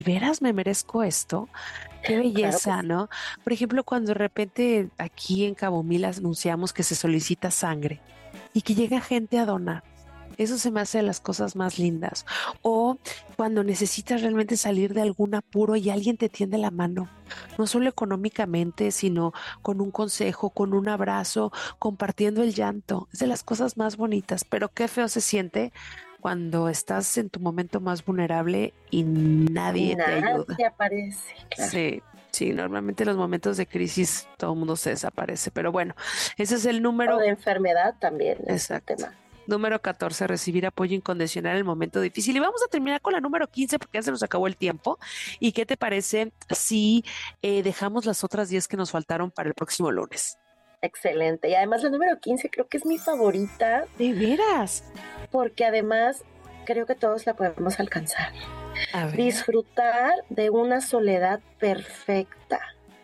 veras me merezco esto? Qué Claro que belleza, sí. ¿no? Por ejemplo, cuando de repente aquí en Cabo Mil anunciamos que se solicita sangre y que llega gente a donar. Eso se me hace de las cosas más lindas. O cuando necesitas realmente salir de algún apuro y alguien te tiende la mano, no solo económicamente, sino con un consejo, con un abrazo, compartiendo el llanto. Es de las cosas más bonitas, pero qué feo se siente cuando estás en tu momento más vulnerable y Y nadie te ayuda. nadie aparece, claro. Sí, sí, normalmente en los momentos de crisis todo el mundo se desaparece, pero bueno, ese es el O número de enfermedad también es un exacto. tema. Número 14, recibir apoyo incondicional en el momento difícil. Y vamos a terminar con la número 15 porque ya se nos acabó el tiempo. ¿Y qué te parece si dejamos las otras 10 que nos faltaron para el próximo lunes? Excelente. Y además la número 15 creo que es mi favorita ¿De veras? porque además creo que todos la podemos alcanzar. A ver. Disfrutar de una soledad perfecta,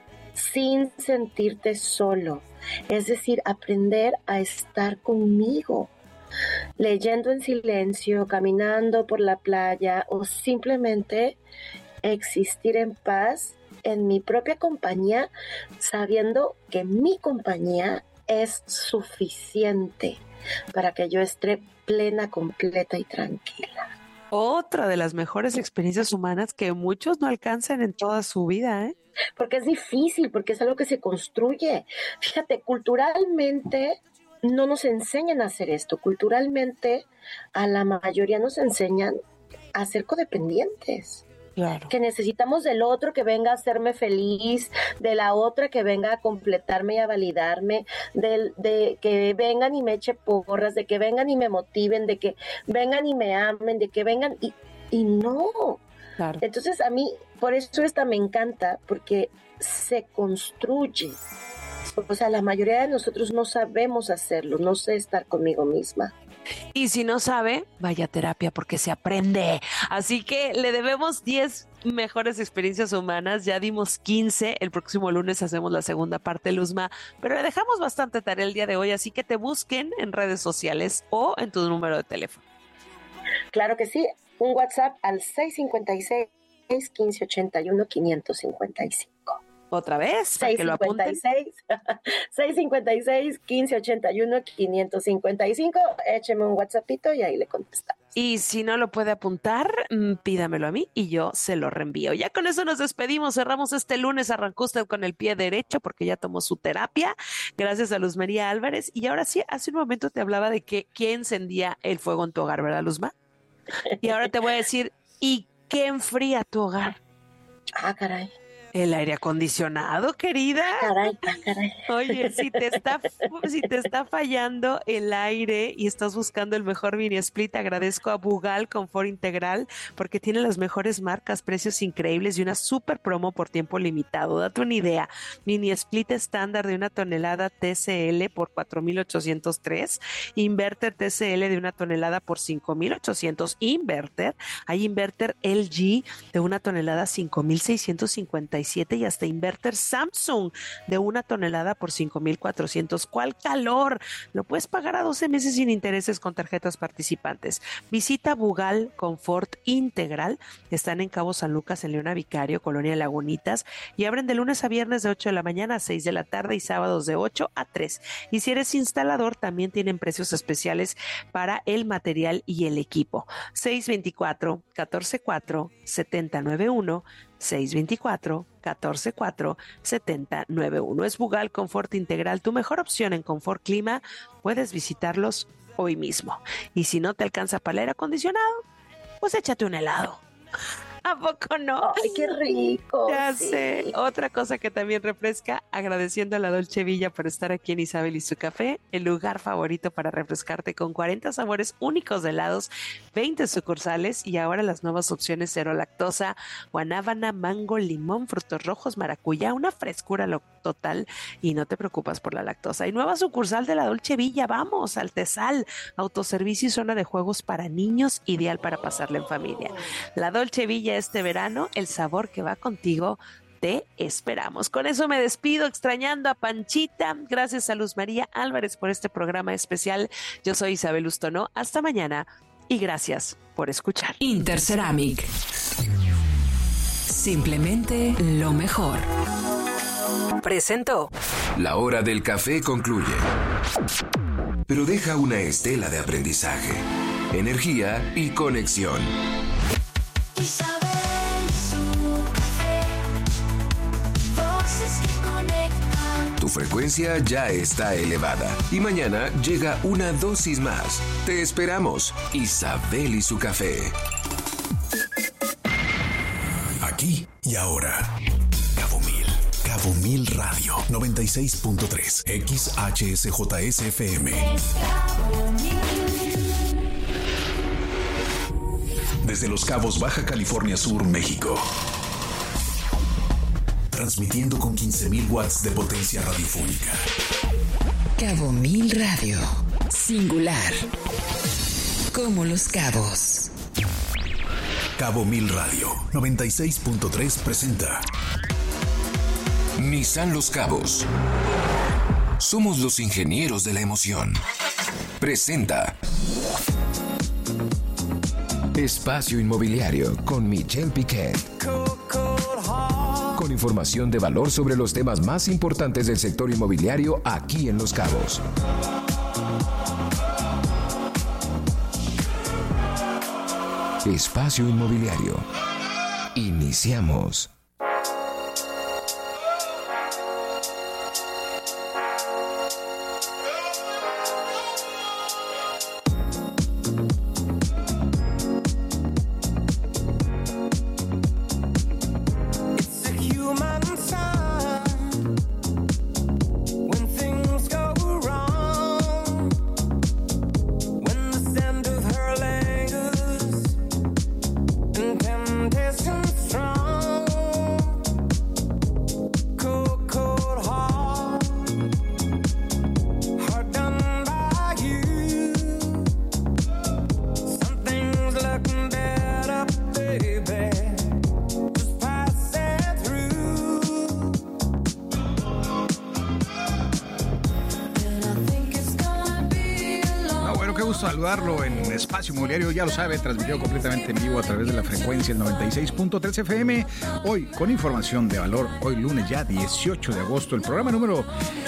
sin sentirte solo. Es decir, aprender a estar conmigo, leyendo en silencio, caminando por la playa o simplemente existir en paz en mi propia compañía, sabiendo que mi compañía es suficiente para que yo esté plena, completa y tranquila. Otra de las mejores experiencias humanas que muchos no alcanzan en toda su vida, ¿eh? Porque es difícil, porque es algo que se construye. Fíjate, culturalmente no nos enseñan a hacer esto. Culturalmente a la mayoría nos enseñan a ser codependientes. Claro. Que necesitamos del otro que venga a hacerme feliz, de la otra que venga a completarme y a validarme, de que vengan y me eche porras, de que vengan y me motiven, de que vengan y me amen, de que vengan y no. Claro. Entonces a mí, por eso esta me encanta, porque se construye. O sea, la mayoría de nosotros no sabemos hacerlo, no sé estar conmigo misma. Y si no sabe, vaya a terapia porque se aprende. Así que le debemos 10 mejores experiencias humanas. Ya dimos 15. El próximo lunes hacemos la segunda parte, Luzma. Pero le dejamos bastante tarea el día de hoy. Así que te busquen en redes sociales o en tu número de teléfono. Claro que sí, un WhatsApp al 656 1581 555. Otra vez, para que lo apunten. 656 1581 555. Écheme un WhatsAppito y ahí le contestamos. Y si no lo puede apuntar, pídamelo a mí y yo se lo reenvío. Ya con eso nos despedimos, cerramos este lunes, arrancó usted con el pie derecho porque ya tomó su terapia, gracias a Luz María Álvarez. Y ahora sí, hace un momento te hablaba de que quién encendía el fuego en tu hogar, ¿verdad, Luzma? Y ahora te voy a decir, ¿y qué enfría tu hogar? Ah, caray. El aire acondicionado, querida. Ah, caray, ah, caray. Oye, si te está fallando el aire y estás buscando el mejor mini split, agradezco a Bugal Confort Integral porque tiene las mejores marcas, precios increíbles y una super promo por tiempo limitado. Date una idea, mini split estándar de 1 tonelada TCL por 4,803, inverter TCL de 1 tonelada por 5,800, inverter, hay inverter LG de 1 tonelada 5,657 y hasta inverter Samsung de 1 tonelada por 5,400. ¿Cuál calor? Lo puedes pagar a 12 meses sin intereses con tarjetas participantes. Visita Bugal Confort Integral. Están en Cabo San Lucas, en Leona Vicario, Colonia Lagunitas, y abren de lunes a viernes de 8 de la mañana a 6 de la tarde y sábados de 8 a 3. Y si eres instalador, también tienen precios especiales para el material y el equipo. 624-144-7091, 624-144-7091. Es Bugal Confort Integral, tu mejor opción en confort clima. Puedes visitarlos hoy mismo. Y si no te alcanza para el aire acondicionado, pues échate un helado. ¿A poco no? Ay, qué rico. Ya Sí. sé. Otra cosa que también refresca, agradeciendo a la Dolce Villa por estar aquí en Isabel y su café, el lugar favorito para refrescarte con 40 sabores únicos de helados, 20 sucursales y ahora las nuevas opciones cero lactosa, guanábana, mango, limón, frutos rojos, maracuyá, una frescura total y no te preocupas por la lactosa. Y nueva sucursal de la Dolce Villa, vamos, Altesal, autoservicio y zona de juegos para niños, ideal para pasarla en familia. La Dolce Villa este verano, el sabor que va contigo. Te esperamos. Con eso me despido, extrañando a Panchita. Gracias a Luz María Álvarez por este programa especial. Yo soy Isabel Ustonó. Hasta mañana y gracias por escuchar. Interceramic. Simplemente lo mejor. Presentó. La hora del café concluye, pero deja una estela de aprendizaje, energía y conexión. Tu frecuencia ya está elevada y mañana llega una dosis más. Te esperamos, Isabel y su café. Aquí y ahora. Cabo Mil Radio 96.3 XHSJSFM. Desde Los Cabos, Baja California Sur, México. Transmitiendo con 15,000 watts de potencia radiofónica. Cabo Mil Radio. Singular. Como Los Cabos. Cabo Mil Radio 96.3 presenta Nissan Los Cabos. Somos los ingenieros de la emoción. Presenta Espacio Inmobiliario con Michelle Piquet. Con información de valor sobre los temas más importantes del sector inmobiliario aquí en Los Cabos. Espacio Inmobiliario. Iniciamos. Saludarlo en Espacio Inmobiliario, ya lo sabe, transmitido completamente en vivo a través de la frecuencia el 96.3 FM. Hoy con información de valor, hoy lunes ya 18 de agosto, el programa número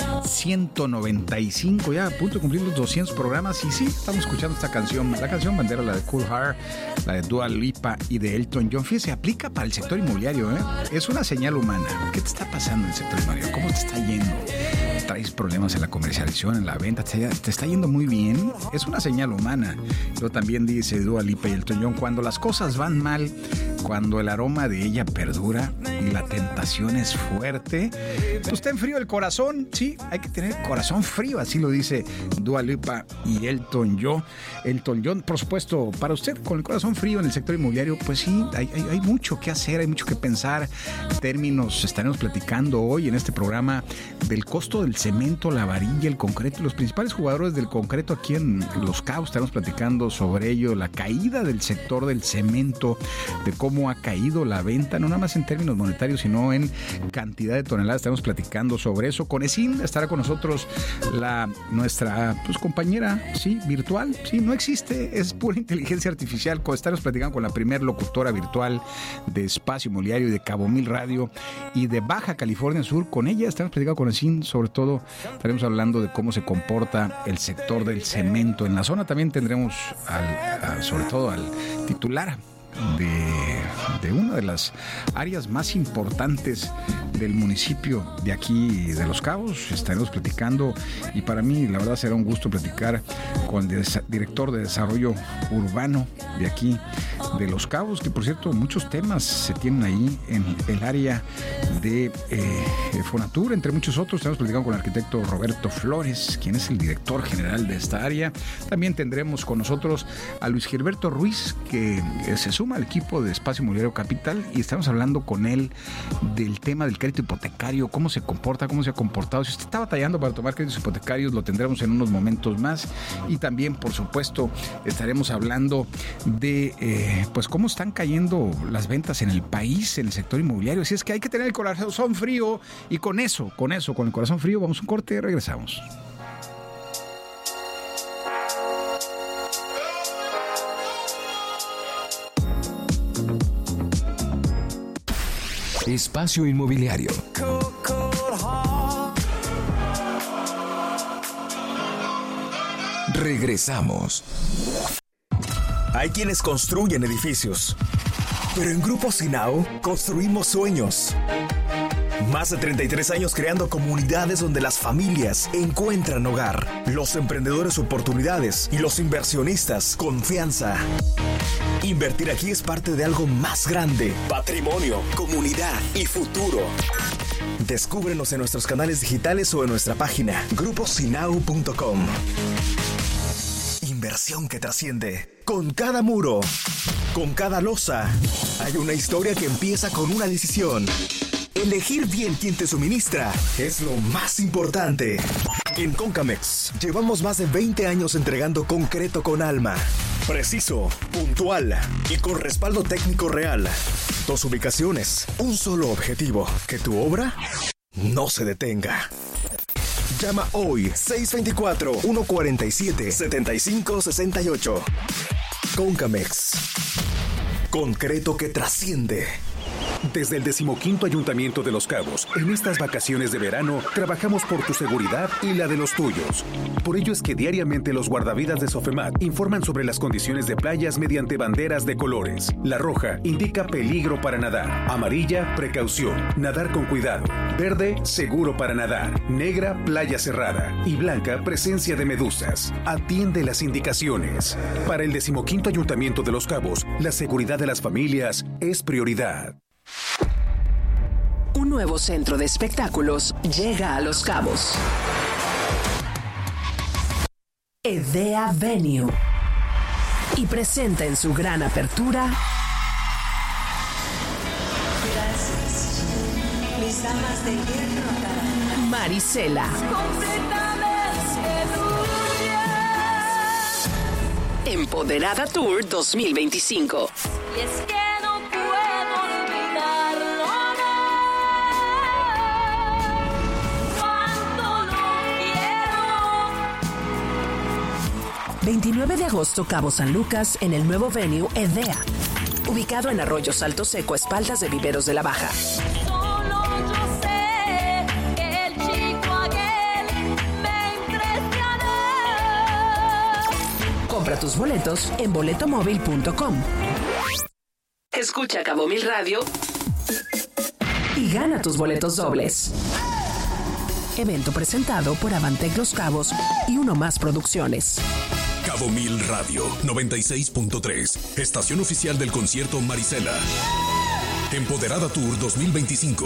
195, ya a punto de cumplir los 200 programas. Y sí, estamos escuchando esta canción, la canción bandera, la de Cool Heart, la de Dua Lipa y de Elton John. Fíjese, aplica para el sector inmobiliario, ¿eh? Es una señal humana. ¿Qué te está pasando en el sector inmobiliario? ¿Cómo te está yendo? ¿Traes problemas en la comercialización, en la venta? ¿Te está yendo muy bien? Es una señal humana. Luego también dice Dua Lipa y Elton John, cuando las cosas van mal, cuando el aroma de ella perdura y la tentación es fuerte, pues está en frío el corazón. Sí, hay que tener corazón frío, así lo dice Dua Lipa y Elton John. Elton John, por supuesto, para usted con el corazón frío en el sector inmobiliario, pues sí, hay mucho que hacer, hay mucho que pensar. Términos, estaremos platicando hoy en este programa del costo del cemento, la varilla, el concreto, los principales jugadores del concreto aquí en Los Cabos. Estaremos platicando sobre ello, la caída del sector del cemento, de cómo ha caído la venta, no nada más en términos monetarios, sino en cantidad de toneladas. Estaremos platicando sobre eso. Conesin estará con nosotros, nuestra compañera, sí, virtual, sí, no existe, es pura inteligencia artificial. Estaremos platicando con la primer locutora virtual de Espacio Inmobiliario y de Cabo Mil Radio y de Baja California Sur. Con ella estaremos platicando con Conesin, sobre todo estaremos hablando de cómo se comporta el sector del cemento en la zona. También tendremos sobre todo al titular de una de las áreas más importantes del municipio de aquí de Los Cabos. Estaremos platicando y para mí la verdad será un gusto platicar con el director de desarrollo urbano de aquí de Los Cabos, que por cierto muchos temas se tienen ahí en el área de Fonatur, entre muchos otros. Estamos platicando con el arquitecto Roberto Flores, quien es el director general de esta área. También tendremos con nosotros a Luis Gilberto Ruiz, que se suma al equipo de Espacio Inmobiliario Capital, y estamos hablando con él del tema del crédito hipotecario, cómo se comporta, cómo se ha comportado. Si usted está batallando para tomar créditos hipotecarios, lo tendremos en unos momentos más. Y también, por supuesto, estaremos hablando de pues cómo están cayendo las ventas en el país, en el sector inmobiliario. Así es que hay que tener el corazón frío, y con el corazón frío, vamos a un corte y regresamos. Espacio Inmobiliario. Regresamos. Hay quienes construyen edificios, pero en Grupo Sinao construimos sueños. Más de 33 años creando comunidades donde las familias encuentran hogar, los emprendedores oportunidades y los inversionistas confianza. Invertir aquí es parte de algo más grande: patrimonio, comunidad y futuro. Descúbrenos en nuestros canales digitales o en nuestra página gruposinao.com. Inversión que trasciende. Con cada muro, con cada losa, hay una historia que empieza con una decisión. Elegir bien quién te suministra es lo más importante. En Concamex llevamos más de 20 años entregando concreto con alma. Preciso, puntual y con respaldo técnico real. 2 ubicaciones, un solo objetivo: que tu obra no se detenga. Llama hoy 624-147-7568. Concamex. Concreto que trasciende. Desde el 15º Ayuntamiento de Los Cabos, en estas vacaciones de verano, trabajamos por tu seguridad y la de los tuyos. Por ello es que diariamente los guardavidas de Sofemat informan sobre las condiciones de playas mediante banderas de colores. La roja indica peligro para nadar. Amarilla, precaución, nadar con cuidado. Verde, seguro para nadar. Negra, playa cerrada. Y blanca, presencia de medusas. Atiende las indicaciones. Para el 15º Ayuntamiento de Los Cabos, la seguridad de las familias es prioridad. Un nuevo centro de espectáculos llega a Los Cabos. Edea Venue. Y presenta en su gran apertura Mis damas de hierro. Marisela. Empoderada Tour 2025. Y es que no puedo olvidarlo, no. Cuánto lo quiero. 29 de agosto, Cabo San Lucas, en el nuevo venue Edea. Ubicado en Arroyo Salto Seco, a espaldas de Viveros de la Baja. Solo yo sé que el chico aquel me impresionó. Compra tus boletos en boletomóvil.com. Escucha Cabo Mil Radio y gana tus boletos dobles. Evento presentado por Avantec Los Cabos y Uno Más Producciones. Cabo Mil Radio 96.3, estación oficial del concierto Marisela. Empoderada Tour 2025.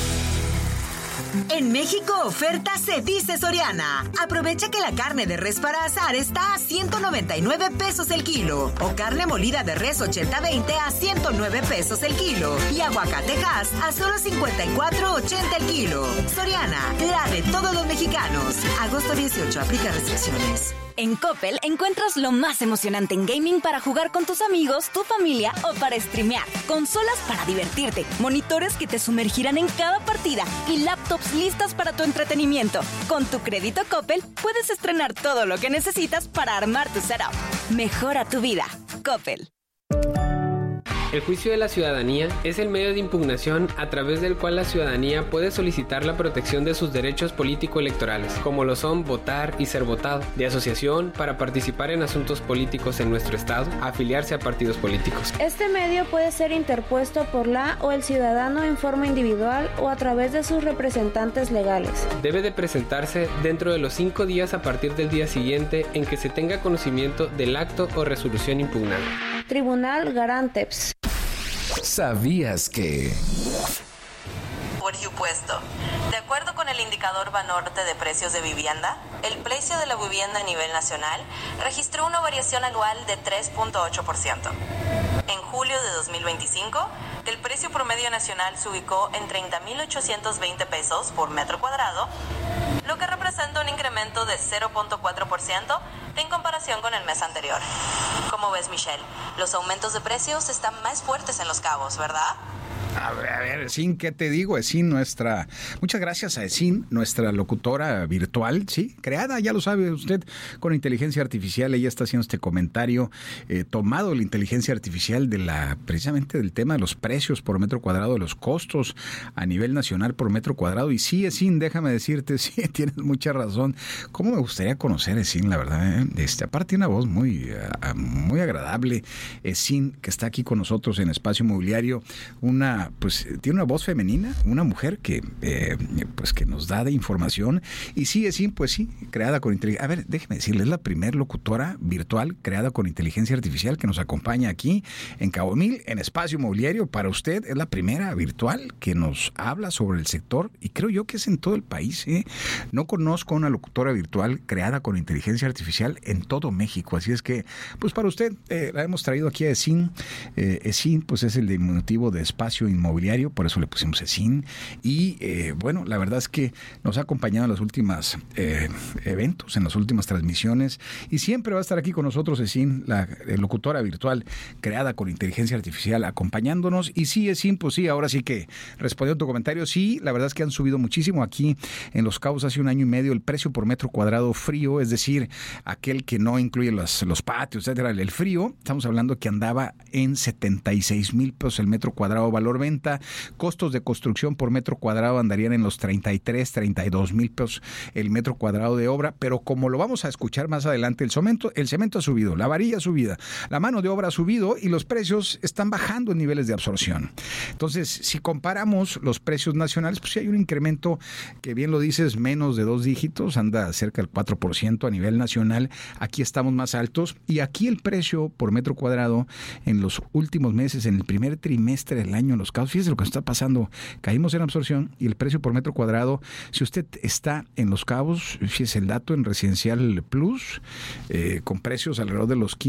En México, oferta se dice Soriana. Aprovecha que la carne de res para asar está a 199 pesos el kilo. O carne molida de res 80-20 a 109 pesos el kilo. Y aguacate Hass a solo 54.80 el kilo. Soriana, la de todos los mexicanos. Agosto 18, aplica restricciones. En Coppel encuentras lo más emocionante en gaming para jugar con tus amigos, tu familia o para streamear. Consolas para divertirte, monitores que te sumergirán en cada partida y laptops listas para tu entretenimiento. Con tu crédito Coppel puedes estrenar todo lo que necesitas para armar tu setup. Mejora tu vida. Coppel. El juicio de la ciudadanía es el medio de impugnación a través del cual la ciudadanía puede solicitar la protección de sus derechos político-electorales, como lo son votar y ser votado, de asociación para participar en asuntos políticos en nuestro estado, afiliarse a partidos políticos. Este medio puede ser interpuesto por la o el ciudadano en forma individual o a través de sus representantes legales. Debe de presentarse dentro de los 5 días a partir del día siguiente en que se tenga conocimiento del acto o resolución impugnada. Tribunal Garanteps. ¿Sabías que? Por supuesto. De acuerdo con el indicador Banorte de precios de vivienda, el precio de la vivienda a nivel nacional registró una variación anual de 3.8%. En julio de 2025, el precio promedio nacional se ubicó en 30.820 pesos por metro cuadrado, lo que representa un incremento de 0.4% en comparación con el mes anterior. Como ves, Michelle, los aumentos de precios están más fuertes en Los Cabos, ¿verdad? A ver, Esin, ¿qué te digo? Esin, muchas gracias a Esin, nuestra locutora virtual, sí, creada, ya lo sabe usted, con inteligencia artificial. Ella está haciendo este comentario tomado de la inteligencia artificial precisamente del tema de los precios por metro cuadrado, de los costos a nivel nacional por metro cuadrado. Y sí, Esin, déjame decirte, sí, tienes mucha razón. ¿Cómo me gustaría conocer a Esin, la verdad? Aparte tiene una voz muy agradable. Esin, que está aquí con nosotros en Espacio Inmobiliario, tiene una voz femenina, una mujer que nos da de información. Y sí, Esin, pues sí, creada con inteligencia. A ver, déjeme decirle, es la primera locutora virtual creada con inteligencia artificial que nos acompaña aquí en Cabo Mil, en Espacio Inmobiliario. Para usted es la primera virtual que nos habla sobre el sector, y creo yo que es en todo el país. No conozco una locutora virtual creada con inteligencia artificial en todo México. Así es que, pues para usted, la hemos traído aquí a Esin. Esin, pues es el diminutivo de Espacio Inmobiliario, por eso le pusimos Esin. Y la verdad es que nos ha acompañado en los últimos eventos, en las últimas transmisiones, y siempre va a estar aquí con nosotros Esin, la locutora virtual creada con inteligencia artificial, acompañándonos. Y sí, Esin, pues sí, ahora sí que respondiendo a tu comentario, sí, la verdad es que han subido muchísimo aquí en Los Cabos. Hace un año y medio el precio por metro cuadrado frío, es decir, aquel que no incluye los patios, etcétera, el frío, estamos hablando que andaba en 76,000 pesos el metro cuadrado valor venta. Costos de construcción por metro cuadrado andarían en los 32,000 pesos el metro cuadrado de obra. Pero como lo vamos a escuchar más adelante, el cemento ha subido, la varilla ha subido, la mano de obra ha subido y los precios están bajando en niveles de absorción. Entonces, si comparamos los precios nacionales, pues sí hay un incremento que, bien lo dices, menos de 2 dígitos, anda cerca del 4% a nivel nacional. Aquí estamos más altos, y aquí el precio por metro cuadrado en los últimos meses, en el primer trimestre del año en Los Cabos, fíjese lo que está pasando, caímos en absorción y el precio por metro cuadrado, si usted está en Los Cabos, fíjese el dato en Residencial Plus, con precios alrededor de los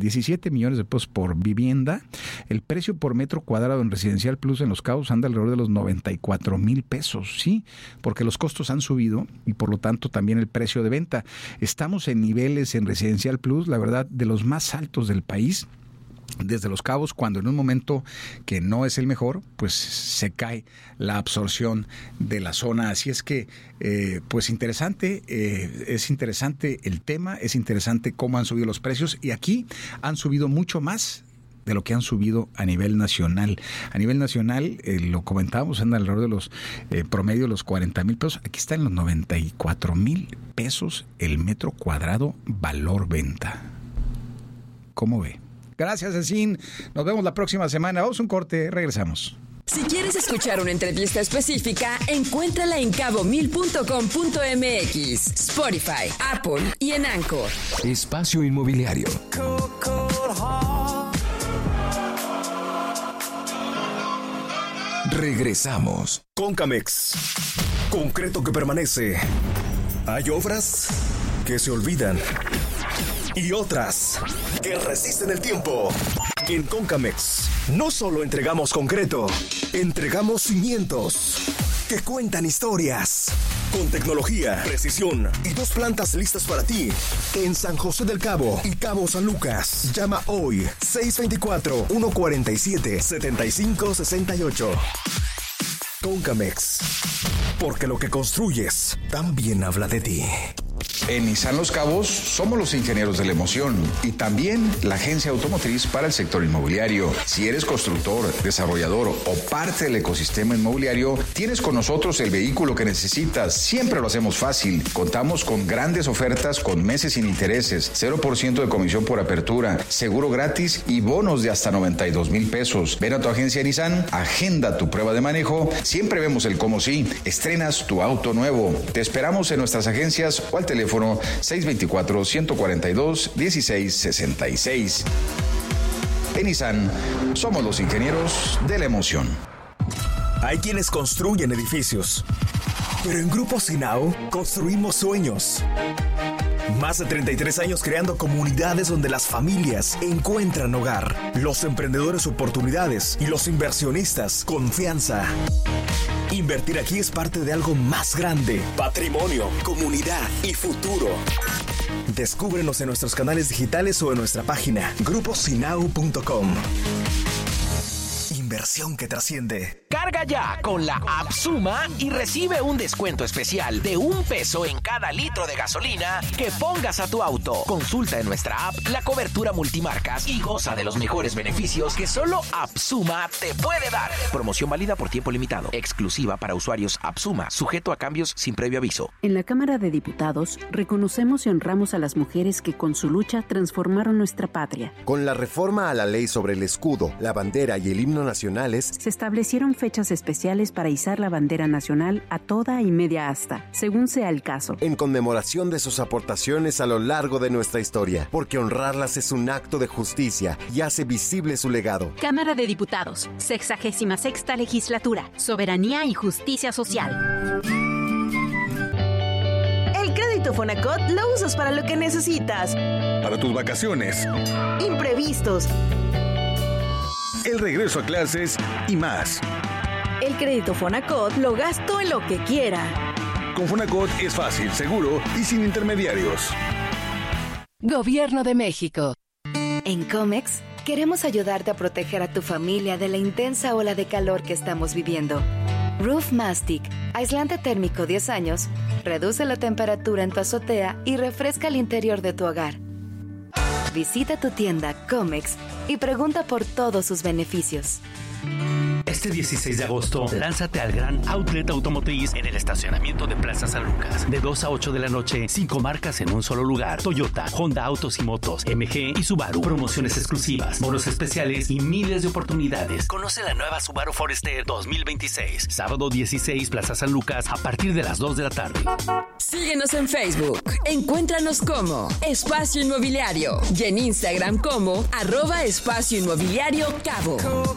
17 millones de pesos por vivienda, el precio por metro cuadrado en Residencial Plus en Los Cabos anda alrededor de los 94,000 pesos, sí, porque los costos han subido y por lo tanto también el precio de venta. Estamos en niveles en Residencial Plus, la verdad, de los más altos del país, desde Los Cabos, cuando en un momento que no es el mejor, pues se cae la absorción de la zona. Así es que, pues interesante, es interesante el tema, es interesante cómo han subido los precios, y aquí han subido mucho más de lo que han subido a nivel nacional. A nivel nacional, lo comentábamos, anda alrededor de los promedio de los 40,000 pesos. Aquí está en los 94,000 pesos el metro cuadrado valor venta. ¿Cómo ve? Gracias, Esin. Nos vemos la próxima semana. Vamos a un corte, regresamos. Si quieres escuchar una entrevista específica, encuéntrala en cabomil.com.mx, Spotify, Apple y en Anchor. Espacio Inmobiliario. Regresamos. Concamex. Concreto que permanece. Hay obras que se olvidan y otras que resisten el tiempo. En Concamex no solo entregamos concreto, entregamos cimientos que cuentan historias. Con tecnología, precisión y 2 plantas listas para ti. En San José del Cabo y Cabo San Lucas. Llama hoy 624-147-7568. Concamex. Porque lo que construyes también habla de ti. En Nissan Los Cabos somos los ingenieros de la emoción y también la agencia automotriz para el sector inmobiliario. Si eres constructor, desarrollador o parte del ecosistema inmobiliario, tienes con nosotros el vehículo que necesitas. Siempre lo hacemos fácil. Contamos con grandes ofertas con meses sin intereses, 0% de comisión por apertura, seguro gratis y bonos de hasta 92,000 pesos. Ven a tu agencia Nissan, agenda tu prueba de manejo. Siempre vemos el cómo sí. Estrenas tu auto nuevo. Te esperamos en nuestras agencias o al teléfono 624-142-1666. En Nissan, somos los ingenieros de la emoción. Hay quienes construyen edificios, pero en Grupo Sinao construimos sueños. Más de 33 años creando comunidades donde las familias encuentran hogar, los emprendedores oportunidades y los inversionistas confianza. Invertir aquí es parte de algo más grande: patrimonio, comunidad y futuro. Descúbrenos en nuestros canales digitales o en nuestra página gruposinau.com. inversión que trasciende. Carga ya con la app Suma y recibe un descuento especial de $1 en cada litro de gasolina que pongas a tu auto. Consulta en nuestra app la cobertura multimarcas y goza de los mejores beneficios que solo App Suma te puede dar. Promoción válida por tiempo limitado, exclusiva para usuarios App Suma, sujeto a cambios sin previo aviso. En la Cámara de Diputados reconocemos y honramos a las mujeres que con su lucha transformaron nuestra patria. Con la reforma a la ley sobre el escudo, la bandera y el himno nacionales, se establecieron fechas especiales para izar la bandera nacional a toda y media asta, según sea el caso. En conmemoración de sus aportaciones a lo largo de nuestra historia, porque honrarlas es un acto de justicia y hace visible su legado. Cámara de Diputados, 66ª Legislatura, Soberanía y Justicia Social. El crédito Fonacot lo usas para lo que necesitas. Para tus vacaciones. Imprevistos. El regreso a clases y más. El crédito Fonacot lo gasto en lo que quiera. Con Fonacot es fácil, seguro y sin intermediarios. Gobierno de México. En Comex, queremos ayudarte a proteger a tu familia de la intensa ola de calor que estamos viviendo. Roof Mastic, aislante térmico 10 años, reduce la temperatura en tu azotea y refresca el interior de tu hogar. Visita tu tienda Comex y pregunta por todos sus beneficios. Este 16 de agosto, lánzate al gran outlet automotriz en el estacionamiento de Plaza San Lucas. De 2 a 8 de la noche, 5 marcas en un solo lugar. Toyota, Honda Autos y Motos, MG y Subaru. Promociones exclusivas, bonos especiales y miles de oportunidades. Conoce la nueva Subaru Forester 2026. Sábado 16, Plaza San Lucas, a partir de las 2 de la tarde. Síguenos en Facebook. Encuéntranos como Espacio Inmobiliario y en Instagram como @Espacio Inmobiliario Cabo.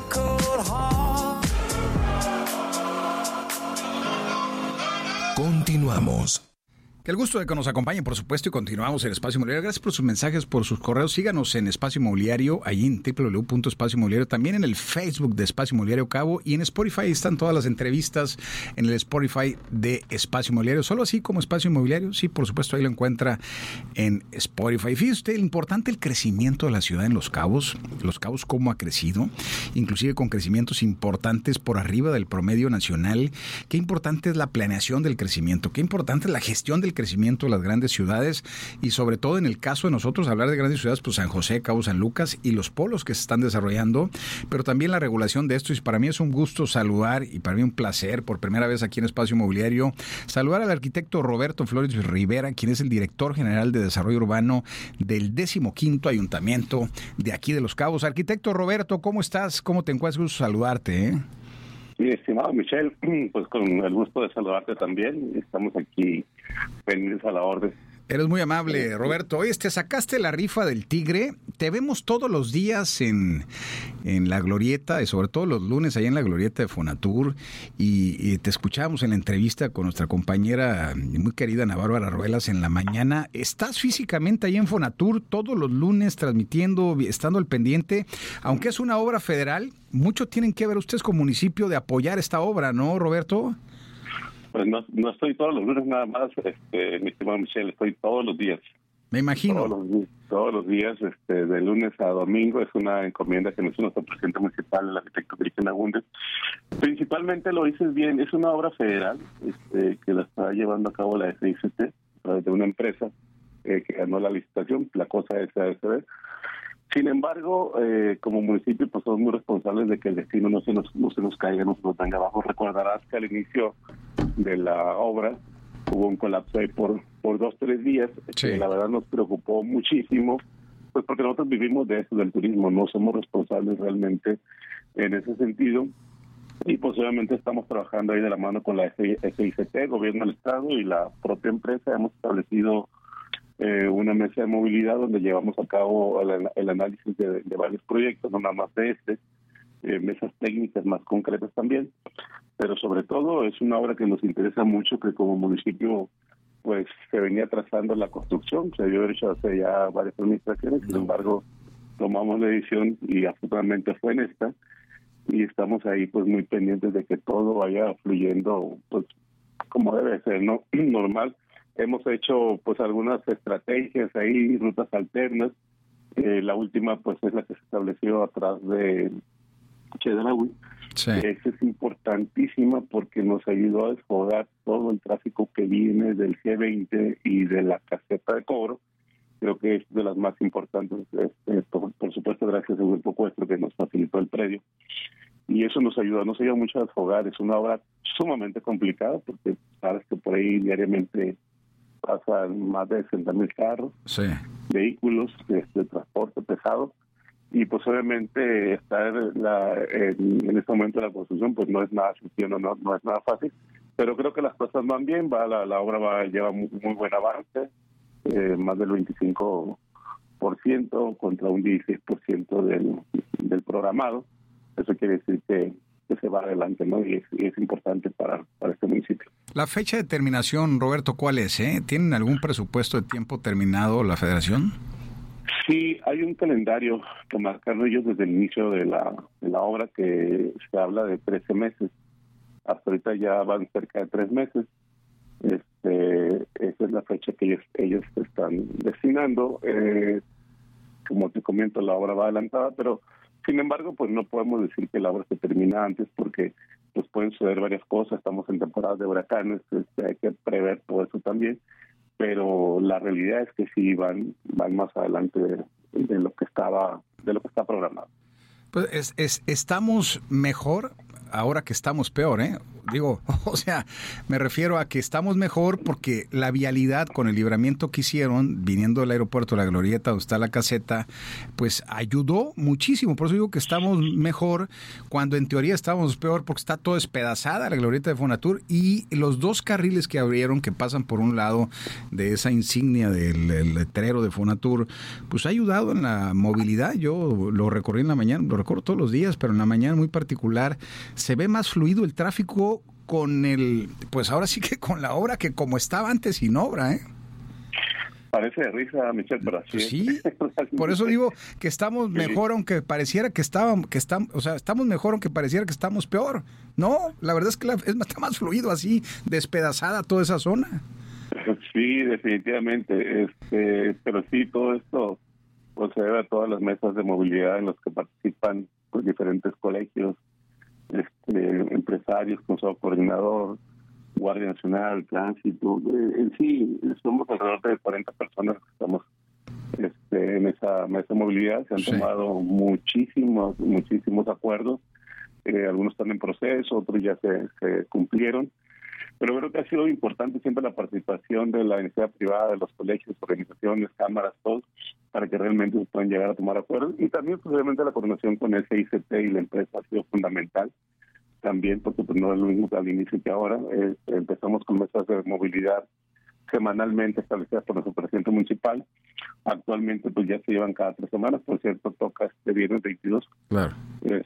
Continuamos. Que el gusto de que nos acompañen, por supuesto, y continuamos en Espacio Inmobiliario. Gracias por sus mensajes, por sus correos. Síganos en Espacio Inmobiliario, ahí en www.espacio inmobiliario, también en el Facebook de Espacio Inmobiliario Cabo y en Spotify están todas las entrevistas en el Spotify de Espacio Inmobiliario. Solo así como Espacio Inmobiliario, sí, por supuesto, ahí lo encuentra en Spotify. Fíjese usted, importante el crecimiento de la ciudad en Los Cabos. Los Cabos, cómo ha crecido, inclusive con crecimientos importantes por arriba del promedio nacional. Qué importante es la planeación del crecimiento, qué importante es la gestión del crecimiento de las grandes ciudades y sobre todo en el caso de nosotros hablar de grandes ciudades, pues San José, Cabo San Lucas y los polos que se están desarrollando, pero también la regulación de esto. Y para mí es un gusto saludar y para mí un placer por primera vez aquí en Espacio Inmobiliario saludar al arquitecto Roberto Flores Rivera, quien es el director general de desarrollo urbano del 15º Ayuntamiento de aquí de Los Cabos. Arquitecto Roberto, ¿cómo estás? ¿Cómo te encuentras? Gusto saludarte, ¿eh? Sí, estimado Michelle, pues con el gusto de saludarte también. Estamos aquí pendientes a la orden. Eres muy amable, Roberto. Oye, te sacaste la rifa del Tigre. Te vemos todos los días en la Glorieta, y sobre todo los lunes allá en la Glorieta de Fonatur. Y te escuchamos en la entrevista con nuestra compañera muy querida Ana Bárbara Ruelas en la mañana. ¿Estás físicamente ahí en Fonatur todos los lunes transmitiendo, estando al pendiente? Aunque es una obra federal, mucho tienen que ver ustedes como municipio de apoyar esta obra, ¿no, Roberto? Pues no estoy todos los lunes nada más, mi estimado Michelle, estoy todos los días. Me imagino. Todos los días, de lunes a domingo. Es una encomienda que nos hizo nuestro presidente municipal, el arquitecto Cristian Agúndez. Principalmente lo dices bien, es una obra federal que la está llevando a cabo la FICT a través de una empresa que ganó la licitación, la cosa es ASB. Sin embargo, como municipio, pues somos muy responsables de que el destino no se nos caiga, no se nos venga abajo. Recordarás que al inicio de la obra hubo un colapso ahí por 2-3 días, sí. Que la verdad nos preocupó muchísimo, pues porque nosotros vivimos de eso, del turismo, no somos responsables realmente en ese sentido. Y pues obviamente estamos trabajando ahí de la mano con la FICT, Gobierno del Estado y la propia empresa. Hemos establecido una mesa de movilidad donde llevamos a cabo el análisis de varios proyectos, no nada más de mesas técnicas más concretas también, pero sobre todo es una obra que nos interesa mucho, que como municipio pues se venía trazando la construcción, se debió haber hecho hace ya varias administraciones, sin embargo tomamos la decisión y afortunadamente fue en esta, y estamos ahí pues muy pendientes de que todo vaya fluyendo pues como debe ser, ¿no? Normal. Hemos hecho pues algunas estrategias ahí, rutas alternas. La última pues es la que se estableció atrás de Chedraui. Sí. Esa es importantísima porque nos ayudó a desfogar todo el tráfico que viene del G20 y de la caseta de cobro. Creo que es de las más importantes, por supuesto gracias al Grupo Cuestro que nos facilitó el predio. Y eso nos ayudó mucho a desfogar. Es una obra sumamente complicada porque sabes que por ahí diariamente pasan más de 60,000 carros, sí, vehículos de transporte pesado. Y pues obviamente estar en este momento de la construcción pues no es nada sencillo, no es nada fácil, pero creo que las cosas van bien, la obra lleva muy buen avance, más del 25% contra un 16% del programado. Eso quiere decir que se va adelante, ¿no? Y es importante para este municipio. La fecha de terminación, Roberto, ¿cuál es? ¿Tienen algún presupuesto de tiempo terminado la Federación? Sí, hay un calendario que marcaron ellos desde el inicio de la obra que se habla de 13 meses. Hasta ahorita ya van cerca de 3 meses. Esa es la fecha que ellos están destinando. Como te comento, la obra va adelantada, pero sin embargo, pues no podemos decir que la obra se termina antes porque pues pueden suceder varias cosas. Estamos en temporada de huracanes, hay que prever todo eso también. Pero la realidad es que sí van más adelante de lo que está programado. Pues estamos mejor ahora que estamos peor, Digo, o sea, me refiero a que estamos mejor porque la vialidad con el libramiento que hicieron, viniendo del aeropuerto, la glorieta donde está la caseta, pues ayudó muchísimo. Por eso digo que estamos mejor cuando en teoría estábamos peor porque está todo despedazada la glorieta de Fonatur y los 2 carriles que abrieron que pasan por un lado de esa insignia del letrero de Fonatur, pues ha ayudado en la movilidad. Yo lo recorrí en la mañana, lo recorro todos los días, pero en la mañana muy particular se ve más fluido el tráfico con pues ahora sí que con la obra que como estaba antes sin obra, Parece de risa, Michelle, pero así sí, por eso digo que estamos mejor aunque pareciera que estamos mejor aunque pareciera que estamos peor. No, la verdad es que está más fluido así, despedazada toda esa zona. Sí, definitivamente, pero sí, todo esto pues, se debe a todas las mesas de movilidad en las que participan pues, diferentes colegios, empresarios, consejo coordinador, Guardia Nacional, Tránsito. En sí, somos alrededor de 40 personas que estamos en esa mesa de movilidad. Se han tomado muchísimos acuerdos. Algunos están en proceso, otros ya se cumplieron. Pero creo que ha sido importante siempre la participación de la iniciativa privada, de los colegios, organizaciones, cámaras, todos, para que realmente se puedan llegar a tomar acuerdos. Y también, pues, obviamente, la coordinación con el CICT y la empresa ha sido fundamental también, porque pues, no es lo mismo que al inicio que ahora. Empezamos con mesas de movilidad semanalmente establecidas por nuestro presidente municipal. Actualmente, pues ya se llevan cada 3 semanas. Por cierto, toca este viernes 22. Claro.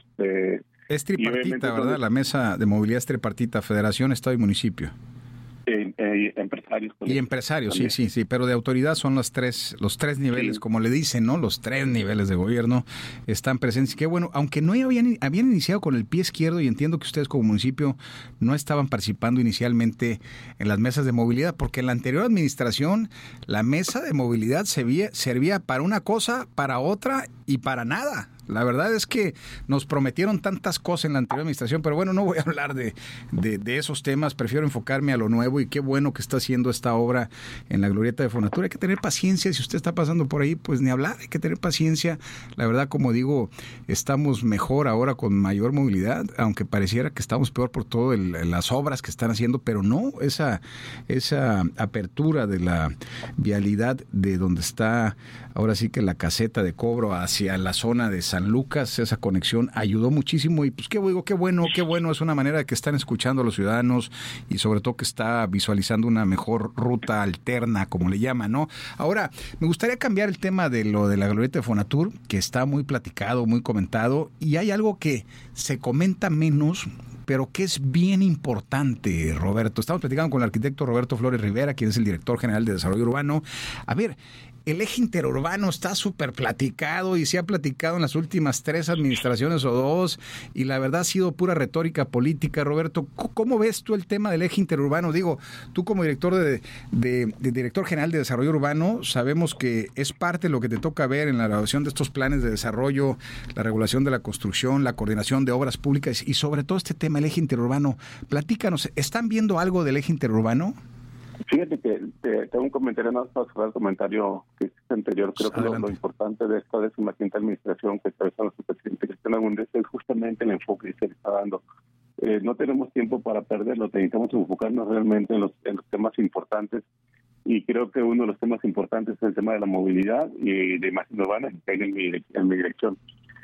Es tripartita, ¿verdad? La mesa de movilidad es tripartita, Federación, Estado y Municipio. Empresarios. Y empresarios, sí, pero de autoridad son los tres niveles, como le dicen, ¿no? Los 3 niveles de gobierno están presentes. Qué bueno, aunque no habían iniciado con el pie izquierdo, y entiendo que ustedes como municipio no estaban participando inicialmente en las mesas de movilidad, porque en la anterior administración la mesa de movilidad servía para una cosa, para otra y para nada. La verdad es que nos prometieron tantas cosas en la anterior administración, pero bueno, no voy a hablar de esos temas, prefiero enfocarme a lo nuevo y qué bueno que está haciendo esta obra en la glorieta de Fonatur. Hay que tener paciencia, si usted está pasando por ahí, pues ni hablar, hay que tener paciencia. La verdad, como digo, estamos mejor ahora con mayor movilidad, aunque pareciera que estamos peor por todas las obras que están haciendo, pero no, esa apertura de la vialidad de donde está ahora sí que la caseta de cobro hacia la zona de San Lucas, esa conexión ayudó muchísimo y pues qué bueno, es una manera de que están escuchando a los ciudadanos y sobre todo que está visualizando una mejor ruta alterna, como le llaman, ¿no? Ahora, me gustaría cambiar el tema de lo de la glorieta de Fonatur, que está muy platicado, muy comentado, y hay algo que se comenta menos, pero que es bien importante, Roberto. Estamos platicando con el arquitecto Roberto Flores Rivera, quien es el director general de Desarrollo Urbano. A ver, el eje interurbano está súper platicado y se ha platicado en las últimas 3 administraciones o 2, y la verdad ha sido pura retórica política. Roberto, ¿cómo ves tú el tema del eje interurbano? Digo, tú como director de director general de desarrollo urbano, sabemos que es parte de lo que te toca ver en la elaboración de estos planes de desarrollo, la regulación de la construcción, la coordinación de obras públicas y sobre todo este tema del eje interurbano. Platícanos, ¿están viendo algo del eje interurbano? Fíjate que tengo un comentario, no para cerrar el comentario que es anterior. Creo que lo importante de esta 15ª administración que encabeza nuestro presidente Cristian Agúndez es justamente el enfoque que se le está dando. No tenemos tiempo para perderlo, necesitamos enfocarnos realmente en los temas importantes, y creo que uno de los temas importantes es el tema de la movilidad y de imagen urbana, que hay en mi dirección.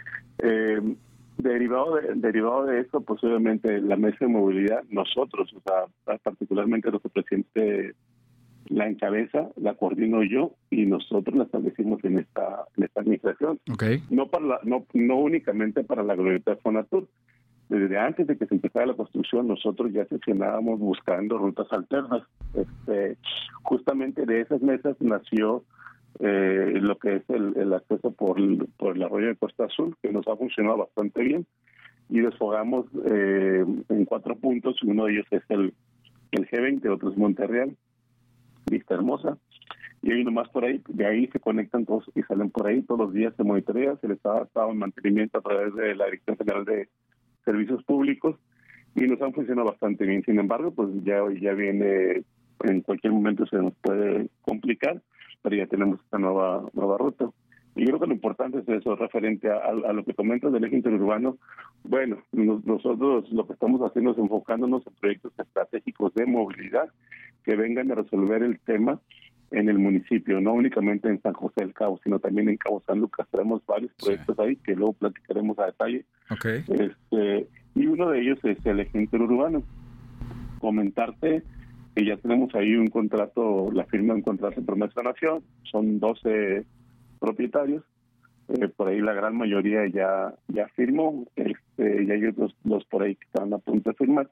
Derivado de eso, pues obviamente la mesa de movilidad, nosotros, o sea, particularmente nuestro presidente la encabeza, la coordino yo, y nosotros la establecimos en esta administración. Okay. No únicamente para la glorieta de Fonatur. Desde antes de que se empezara la construcción, nosotros ya sesionábamos buscando rutas alternas. Justamente de esas mesas nació lo que es el acceso por el arroyo de Costa Azul, que nos ha funcionado bastante bien, y desfogamos en 4 puntos. Uno de ellos es el G20, otro es Monterreal, Vista Hermosa, y hay uno más por ahí. De ahí se conectan todos y salen por ahí. Todos los días se monitorea, se les ha dado en mantenimiento a través de la Dirección General de Servicios Públicos, y nos han funcionado bastante bien. Sin embargo, pues ya viene, en cualquier momento se nos puede complicar, pero ya tenemos esta nueva ruta. Y creo que lo importante es eso, referente a lo que comentas del eje interurbano. Bueno, nosotros lo que estamos haciendo es enfocándonos en proyectos estratégicos de movilidad que vengan a resolver el tema en el municipio, no únicamente en San José del Cabo, sino también en Cabo San Lucas. Tenemos varios proyectos ahí que luego platicaremos a detalle. Okay. Y uno de ellos es el eje interurbano. Comentarte que ya tenemos ahí un contrato, la firma de un contrato de Promesa Nación, son 12 propietarios, por ahí la gran mayoría ya firmó, y hay otros 2 por ahí que están a punto de firmar.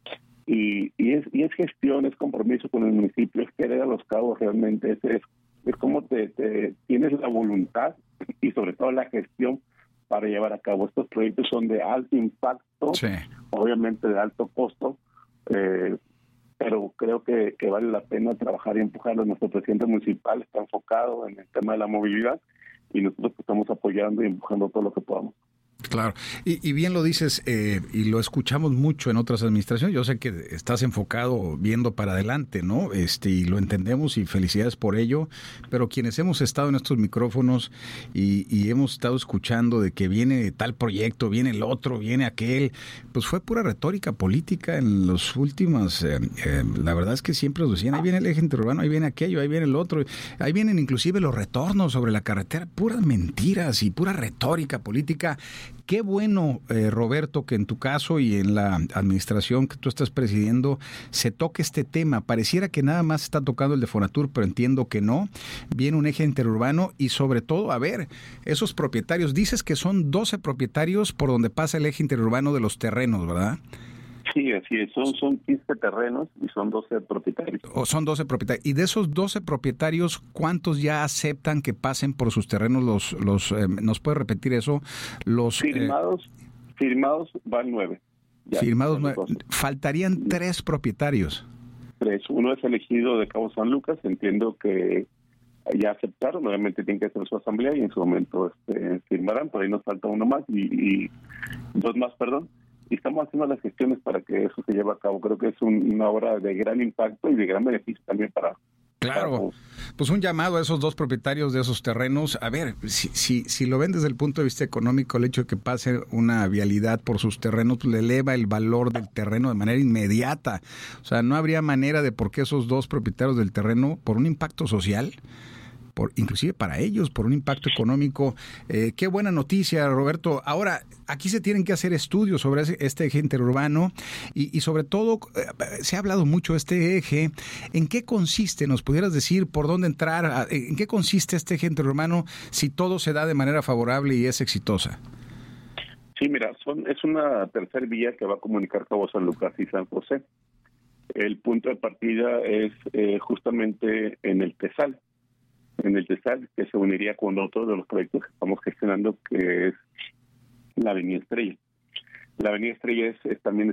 Y es gestión, es compromiso con el municipio, es querer a Los Cabos realmente, es como te tienes la voluntad y sobre todo la gestión para llevar a cabo. Estos proyectos son de alto impacto, sí, obviamente de alto costo, pero creo que vale la pena trabajar y empujarlo. Nuestro presidente municipal está enfocado en el tema de la movilidad, y nosotros estamos apoyando y empujando todo lo que podamos. Claro, y bien lo dices, y lo escuchamos mucho en otras administraciones. Yo sé que estás enfocado viendo para adelante, ¿no? Y lo entendemos y felicidades por ello, pero quienes hemos estado en estos micrófonos y hemos estado escuchando de que viene tal proyecto, viene el otro, viene aquel, pues fue pura retórica política en los últimos, la verdad es que siempre nos decían, ahí viene el eje interurbano, ahí viene aquello, ahí viene el otro, ahí vienen inclusive los retornos sobre la carretera, puras mentiras y pura retórica política. Qué bueno, Roberto, que en tu caso y en la administración que tú estás presidiendo se toque este tema. Pareciera que nada más está tocando el de Fonatur, pero entiendo que no. Viene un eje interurbano y sobre todo, a ver, esos propietarios, dices que son 12 propietarios por donde pasa el eje interurbano de los terrenos, ¿verdad? Sí, así es. Son 15 terrenos y son 12 propietarios. Son 12 propietarios. Y de esos 12 propietarios, ¿cuántos ya aceptan que pasen por sus terrenos ¿nos puede repetir eso? Firmados van 9. Ya, firmados 9. Faltarían 3 propietarios. 3. Uno es elegido de Cabo San Lucas. Entiendo que ya aceptaron. Obviamente tienen que hacer su asamblea y en su momento firmarán. Por ahí nos falta uno más y 2 más, perdón. Y estamos haciendo las gestiones para que eso se lleve a cabo. Creo que es una obra de gran impacto y de gran beneficio también para... Claro, pues un llamado a esos 2 propietarios de esos terrenos. A ver, si lo ven desde el punto de vista económico, el hecho de que pase una vialidad por sus terrenos, pues le eleva el valor del terreno de manera inmediata. O sea, no habría manera de por qué esos 2 propietarios del terreno, por un impacto social, inclusive para ellos, por un impacto económico. Qué buena noticia, Roberto. Ahora, aquí se tienen que hacer estudios sobre este eje interurbano y sobre todo, se ha hablado mucho de este eje. ¿En qué consiste? ¿Nos pudieras decir por dónde entrar? ¿En qué consiste este eje interurbano si todo se da de manera favorable y es exitosa? Sí, mira, es una tercera vía que va a comunicar Cabo San Lucas y San José. El punto de partida es justamente en el Tesal. en el TESAC, que se uniría con otro de los proyectos que estamos gestionando, que es la Avenida Estrella. La Avenida Estrella también es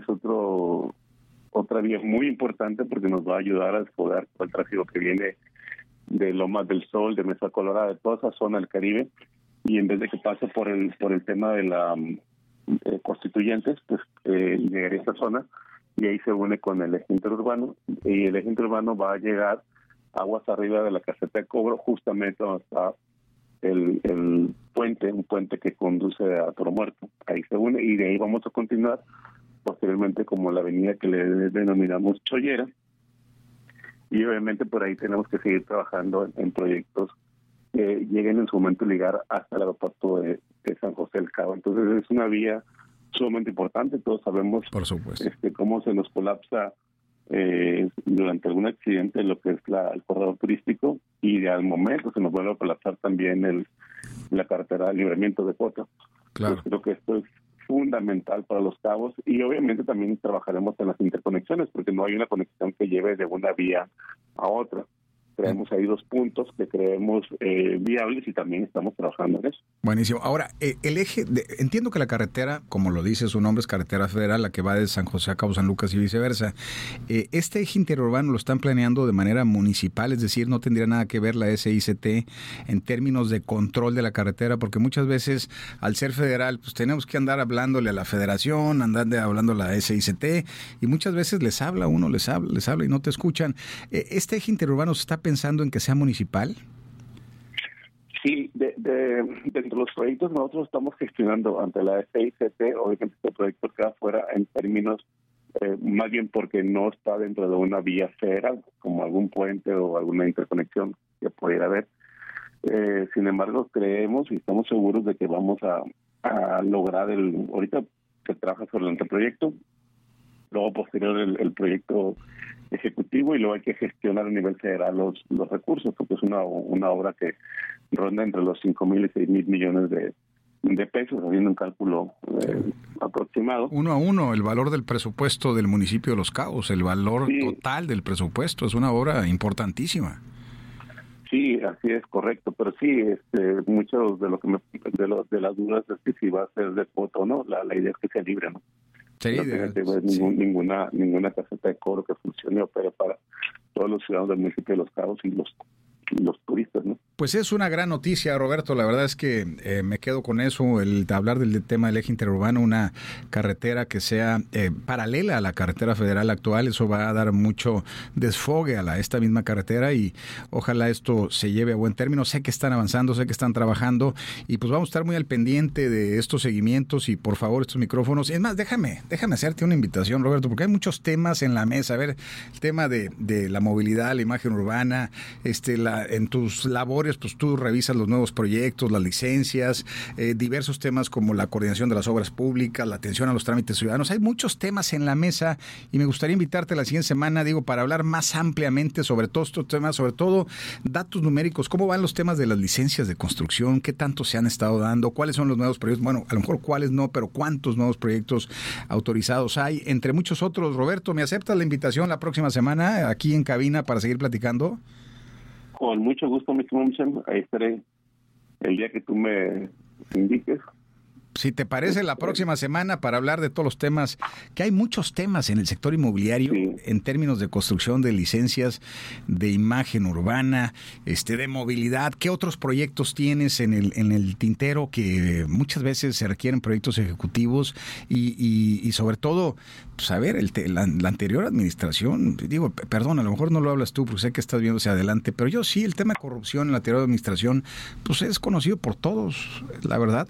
otra vía muy importante porque nos va a ayudar a desfogar todo el tráfico que viene de Lomas del Sol, de Mesa Colorada, de toda esa zona del Caribe, y en vez de que pase por el tema de la Constituyentes, pues llegaría a esta zona y ahí se une con el eje interurbano, y el eje interurbano va a llegar aguas arriba de la caseta de cobro, justamente donde está el puente, un puente que conduce a Toro Muerto. Ahí se une y de ahí vamos a continuar posteriormente como la avenida que le denominamos Chollera, y obviamente por ahí tenemos que seguir trabajando en proyectos que lleguen en su momento a ligar hasta el aeropuerto de San José del Cabo. Entonces es una vía sumamente importante. Todos sabemos, por supuesto, cómo se nos colapsa durante algún accidente lo que es el corredor turístico, y al momento se nos vuelve a colapsar también la carretera de libramiento de Cota. Claro. Pues creo que esto es fundamental para Los Cabos, y obviamente también trabajaremos en las interconexiones porque no hay una conexión que lleve de una vía a otra. Creemos ahí 2 puntos que creemos viables y también estamos trabajando en eso. Buenísimo. Ahora, el eje, entiendo que la carretera, como lo dice su nombre, es carretera federal, la que va de San José a Cabo San Lucas y viceversa. Este eje interurbano lo están planeando de manera municipal, es decir, no tendría nada que ver la SICT en términos de control de la carretera, porque muchas veces al ser federal, pues tenemos que andar hablándole a la federación, hablando a la SICT, y muchas veces les habla y no te escuchan. Este eje interurbano se está pensando en que sea municipal. Sí, dentro de los proyectos nosotros estamos gestionando ante la SICT. Obviamente este proyecto queda fuera en términos, más bien porque no está dentro de una vía federal, como algún puente o alguna interconexión que pudiera haber. Sin embargo, creemos y estamos seguros de que vamos a lograr ahorita se trabaja sobre el anteproyecto, luego posterior el proyecto ejecutivo, y luego hay que gestionar a nivel federal los recursos, porque es una obra que ronda entre los 5,000 y 6,000 millones de pesos, haciendo un cálculo aproximado. 1 a 1, el valor del presupuesto del municipio de Los Cabos, el valor total del presupuesto, es una obra importantísima. Sí, así es, correcto, pero sí, muchos de de las dudas es que si va a ser de cuota o no. La idea es que sea libre, ¿no? Sí, ninguna caseta de cobro que funcione o opere para todos los ciudadanos del municipio de Los Cabos y los turistas, ¿no? Pues es una gran noticia, Roberto. La verdad es que me quedo con eso, el hablar del tema del eje interurbano, una carretera que sea paralela a la carretera federal actual. Eso va a dar mucho desfogue a esta misma carretera, y ojalá esto se lleve a buen término. Sé que están avanzando, sé que están trabajando, y pues vamos a estar muy al pendiente de estos seguimientos, y por favor estos micrófonos. Es más, déjame hacerte una invitación, Roberto, porque hay muchos temas en la mesa. A ver, el tema de la movilidad, la imagen urbana, en tus labores, pues tú revisas los nuevos proyectos, las licencias, diversos temas como la coordinación de las obras públicas, la atención a los trámites ciudadanos. Hay muchos temas en la mesa, y me gustaría invitarte la siguiente semana, para hablar más ampliamente sobre todos estos temas, sobre todo datos numéricos, cómo van los temas de las licencias de construcción, qué tanto se han estado dando, cuáles son los nuevos proyectos, bueno, a lo mejor cuáles no, pero cuántos nuevos proyectos autorizados hay, entre muchos otros. Roberto, ¿me aceptas la invitación la próxima semana aquí en cabina para seguir platicando? Con mucho gusto, mi estimado Michel. Ahí estaré el día que tú me indiques. Si te parece, la próxima semana para hablar de todos los temas, que hay muchos temas en el sector inmobiliario, en términos de construcción, de licencias, de imagen urbana, de movilidad. ¿Qué otros proyectos tienes en el tintero que muchas veces se requieren proyectos ejecutivos? Y sobre todo, pues a ver, la anterior administración, perdón, a lo mejor no lo hablas tú porque sé que estás viendo hacia adelante, pero yo sí, el tema de corrupción en la anterior administración, pues es conocido por todos, la verdad.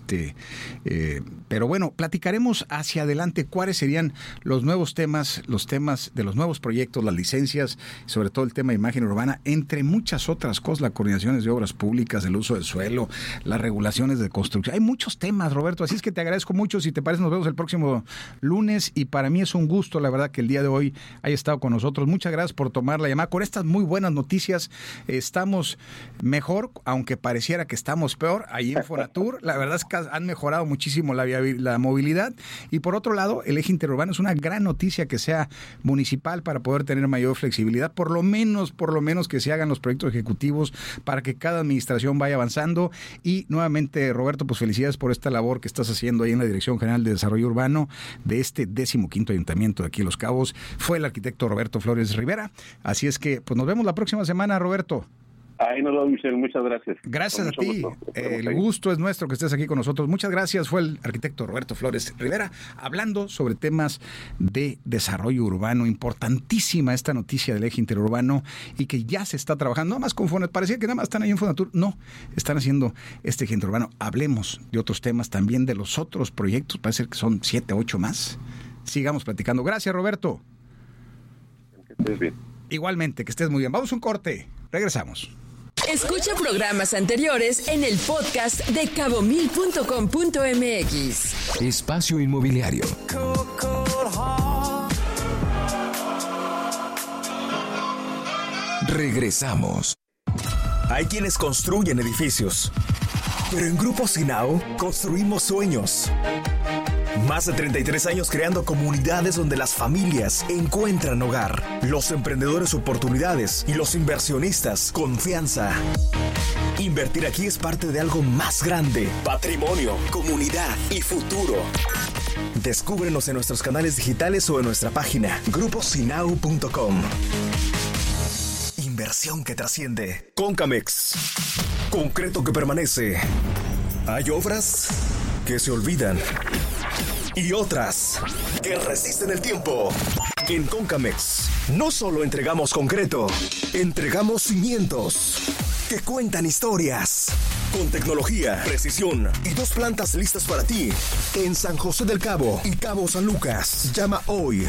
Pero bueno, platicaremos hacia adelante cuáles serían los nuevos temas, los temas de los nuevos proyectos, las licencias, sobre todo el tema de imagen urbana, entre muchas otras cosas, las coordinaciones de obras públicas, el uso del suelo, las regulaciones de construcción. Hay muchos temas, Roberto, así es que te agradezco mucho. Si te parece, nos vemos el próximo lunes, y para mí es un gusto, la verdad, que el día de hoy haya estado con nosotros. Muchas gracias por tomar la llamada. Con estas muy buenas noticias, estamos mejor, aunque pareciera que estamos peor, ahí en Fonatur. La verdad es que han mejorado mejorado muchísimo la movilidad. Y por otro lado, el eje interurbano es una gran noticia que sea municipal para poder tener mayor flexibilidad, por lo menos que se hagan los proyectos ejecutivos para que cada administración vaya avanzando. Y nuevamente, Roberto, pues felicidades por esta labor que estás haciendo ahí en la Dirección General de Desarrollo Urbano de este 15º Ayuntamiento de aquí Los Cabos. Fue el arquitecto Roberto Flores Rivera. Así es que pues nos vemos la próxima semana, Roberto. Ahí nos vemos, Michelle. Muchas gracias. Gracias a ti. El gusto es nuestro que estés aquí con nosotros. Muchas gracias. Fue el arquitecto Roberto Flores Rivera hablando sobre temas de desarrollo urbano. Importantísima esta noticia del eje interurbano y que ya se está trabajando. No más con Fonatur. Parecía que nada más están ahí en Fonatur. No, están haciendo este eje interurbano. Hablemos de otros temas también, de los otros proyectos. Parece que son 7, 8 más. Sigamos platicando. Gracias, Roberto. Que estés bien. Igualmente, que estés muy bien. Vamos a un corte. Regresamos. Escucha programas anteriores en el podcast de cabomil.com.mx. Espacio Inmobiliario. Regresamos. Hay quienes construyen edificios, pero en Grupo Sinao construimos sueños. Más de 33 años creando comunidades donde las familias encuentran hogar, los emprendedores oportunidades y los inversionistas confianza. Invertir aquí es parte de algo más grande: patrimonio, comunidad y futuro. Descúbrenos en nuestros canales digitales o en nuestra página gruposinau.com. Inversión que trasciende. Concamex. Concreto que permanece. Hay obras que se olvidan y otras que resisten el tiempo. En Concamex no solo entregamos concreto, entregamos cimientos que cuentan historias. Con tecnología, precisión y 2 plantas listas para ti. En San José del Cabo y Cabo San Lucas. Llama hoy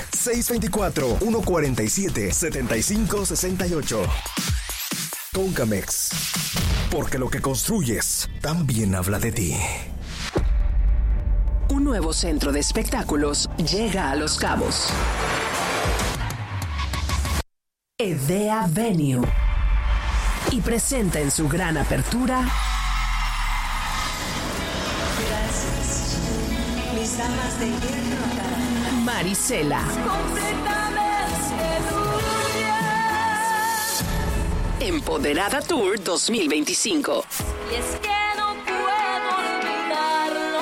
624-147-7568. Concamex. Porque lo que construyes también habla de ti. Un nuevo centro de espectáculos llega a Los Cabos. Edea Venue. Y presenta en su gran apertura Mis damas de hierro. Marisela. Empoderada Tour 2025. Y es que no puedo olvidarlo,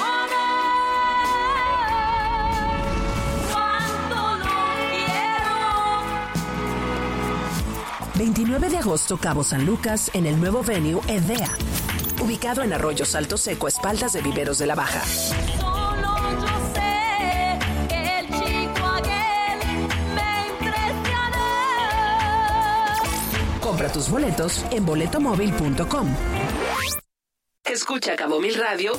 cuánto lo quiero. 29 de agosto, Cabo San Lucas, en el nuevo venue Edea, ubicado en Arroyo Salto Seco, a espaldas de Viveros de la Baja. Solo yo sé que el chico aquel me impresionó. Compra tus boletos en boletomóvil.com. Escucha Cabo Mil Radio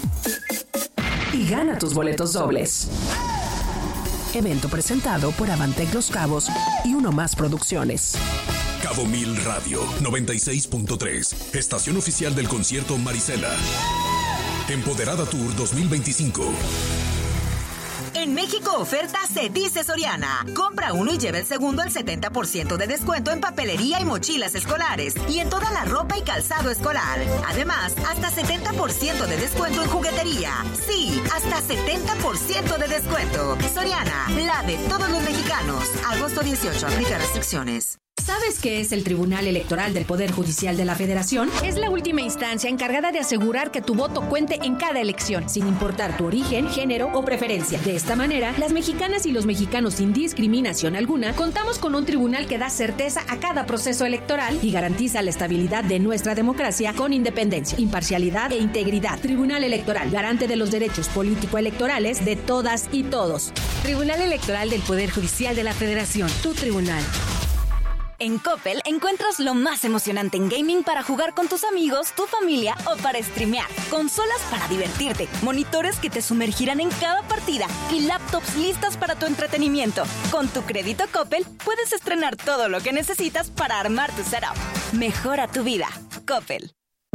y gana tus boletos dobles. Evento presentado por Avantec Los Cabos y Uno Más Producciones. Cabo Mil Radio 96.3, estación oficial del concierto Marisela. Empoderada Tour 2025. En México oferta se dice Soriana. Compra uno y lleva el segundo al 70% de descuento en papelería y mochilas escolares y en toda la ropa y calzado escolar. Además, hasta 70% de descuento en juguetería. Sí, hasta 70% de descuento. Soriana, la de todos los mexicanos. Agosto 18, aplica restricciones. ¿Sabes qué es el Tribunal Electoral del Poder Judicial de la Federación? Es la última instancia encargada de asegurar que tu voto cuente en cada elección, sin importar tu origen, género o preferencia. De esta manera, las mexicanas y los mexicanos sin discriminación alguna, contamos con un tribunal que da certeza a cada proceso electoral y garantiza la estabilidad de nuestra democracia con independencia, imparcialidad e integridad. Tribunal Electoral, garante de los derechos político-electorales de todas y todos. Tribunal Electoral del Poder Judicial de la Federación, tu tribunal. En Coppel encuentras lo más emocionante en gaming para jugar con tus amigos, tu familia o para streamear. Consolas para divertirte, monitores que te sumergirán en cada partida y laptops listas para tu entretenimiento. Con tu crédito Coppel puedes estrenar todo lo que necesitas para armar tu setup. Mejora tu vida. Coppel.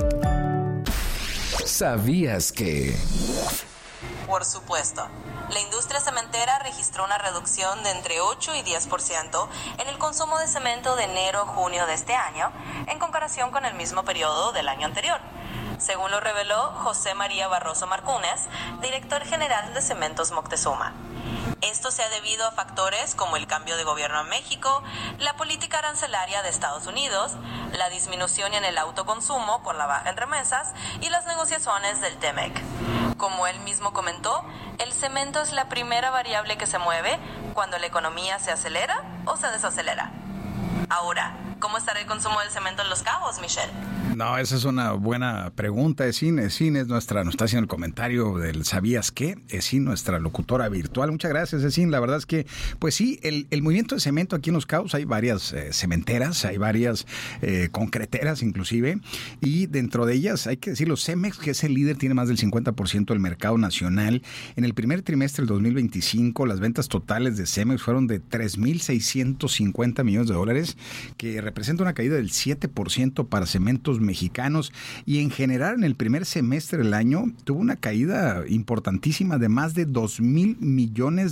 ¿Sabías que? Por supuesto. La industria cementera registró una reducción de entre 8 y 10% en el consumo de cemento de enero a junio de este año, en comparación con el mismo periodo del año anterior. según lo reveló José María Barroso Marcúnez, director general de Cementos Moctezuma. Esto se ha debido a factores como el cambio de gobierno en México, la política arancelaria de Estados Unidos, la disminución en el autoconsumo por la baja en remesas y las negociaciones del TEMEC. Como él mismo comentó, el cemento es la primera variable que se mueve cuando la economía se acelera o se desacelera. Ahora, ¿cómo estará el consumo del cemento en Los Cabos, Michelle? No, esa es una buena pregunta. Esin es nuestra, nos está haciendo el comentario del ¿sabías qué? Esin, nuestra locutora virtual. Muchas gracias, Esin. La verdad es que, pues sí, el movimiento de cemento aquí en Los Cabos, hay varias cementeras, hay varias concreteras inclusive, y dentro de ellas hay que decirlo, Cemex, que es el líder, tiene más del 50% del mercado nacional. En el primer trimestre del 2025, las ventas totales de Cemex fueron de $3,650 millones, que representa una caída del 7% para cementos mexicanos, y en general en el primer semestre del año tuvo una caída importantísima de más de $2,000 millones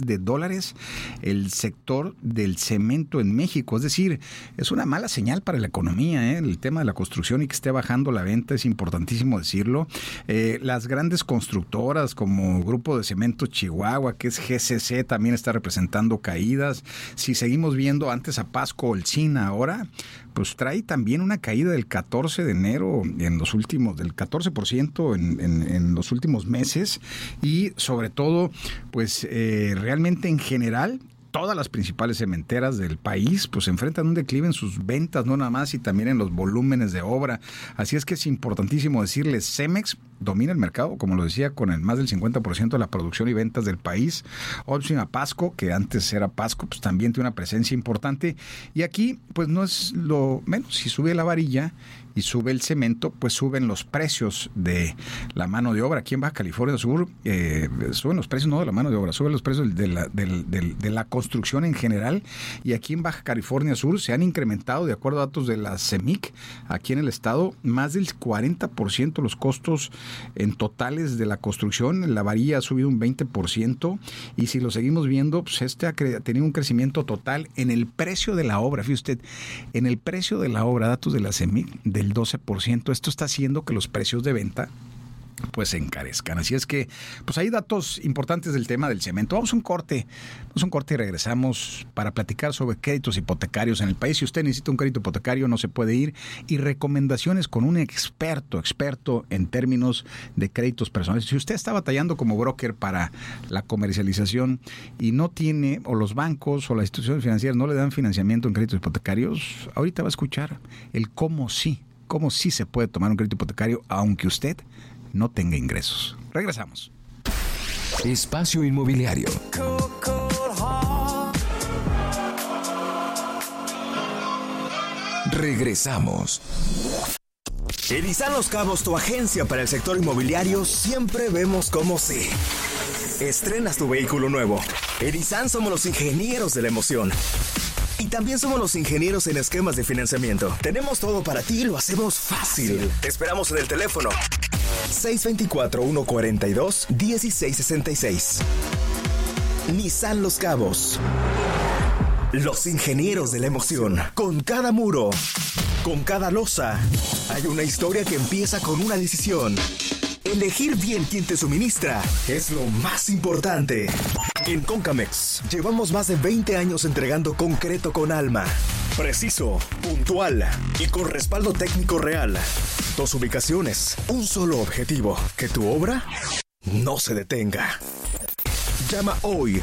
el sector del cemento en México. Es decir, es una mala señal para la economía, el tema de la construcción, y que esté bajando la venta es importantísimo decirlo. Las grandes constructoras como Grupo de Cementos Chihuahua, que es GCC, también está representando caídas. Si seguimos viendo antes a Pasco Olcina, ahora pues trae también una caída del 14 de enero del 14% en los últimos meses, y sobre todo pues realmente en general todas las principales cementeras del país pues enfrentan un declive en sus ventas, no nada más, y también en los volúmenes de obra. Así es que es importantísimo decirles, Cemex domina el mercado, como lo decía, con el más del 50% de la producción y ventas del país. Olcina Pasco, que antes era Pasco, pues también tiene una presencia importante, y aquí pues no es lo menos. Si sube la varilla y sube el cemento, pues suben los precios de la mano de obra. Aquí en Baja California Sur suben los precios, no de la mano de obra, suben los precios de la construcción en general, y aquí en Baja California Sur se han incrementado, de acuerdo a datos de la CEMIC, aquí en el estado, más del 40% los costos en totales de la construcción. La varilla ha subido un 20%, y si lo seguimos viendo, pues ha tenido un crecimiento total en el precio de la obra. Fíjese usted, en el precio de la obra, datos de la CEMIC, del 12%. Esto está haciendo que los precios de venta pues se encarezcan. Así es que pues hay datos importantes del tema del cemento. Vamos a un corte y regresamos para platicar sobre créditos hipotecarios en el país. Si usted necesita un crédito hipotecario, no se puede ir, y recomendaciones con un experto en términos de créditos personales. Si usted está batallando como broker para la comercialización y no tiene, o los bancos o las instituciones financieras no le dan financiamiento en créditos hipotecarios, ahorita va a escuchar el cómo sí se puede tomar un crédito hipotecario aunque usted no tenga ingresos. Regresamos. Espacio Inmobiliario. Regresamos. En Isan Los Cabos, tu agencia para el sector inmobiliario, siempre vemos cómo sí. Estrenas tu vehículo nuevo. En Isan somos los ingenieros de la emoción. Y también somos los ingenieros en esquemas de financiamiento. Tenemos todo para ti y lo hacemos fácil. Te esperamos en el teléfono 624-142-1666. Nissan Los Cabos. Los ingenieros de la emoción. Con cada muro, con cada losa, hay una historia que empieza con una decisión. Elegir bien quién te suministra es lo más importante. En Concamex llevamos más de 20 años entregando concreto con alma, preciso, puntual y con respaldo técnico real. 2 ubicaciones, un solo objetivo: que tu obra no se detenga. Llama hoy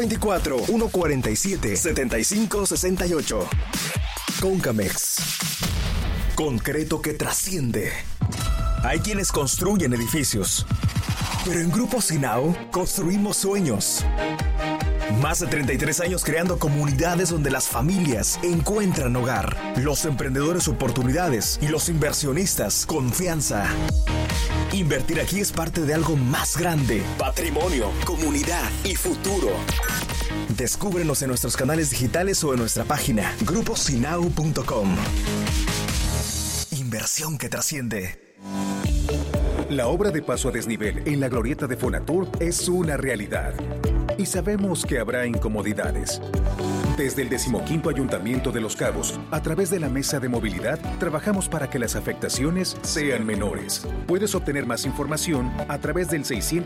624-147-7568. Concamex. Concreto que trasciende. Hay quienes construyen edificios, pero en Grupo Sinao construimos sueños. Más de 33 años creando comunidades donde las familias encuentran hogar, los emprendedores oportunidades y los inversionistas confianza. Invertir aquí es parte de algo más grande: patrimonio, comunidad y futuro. Descúbrenos en nuestros canales digitales o en nuestra página gruposinao.com. Inversión que trasciende. La obra de paso a desnivel en la glorieta de Fonatur es una realidad. Y sabemos que habrá incomodidades. Desde el 15º Ayuntamiento de Los Cabos, a través de la Mesa de Movilidad, trabajamos para que las afectaciones sean menores. Puedes obtener más información a través del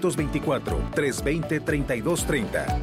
624-320-3230,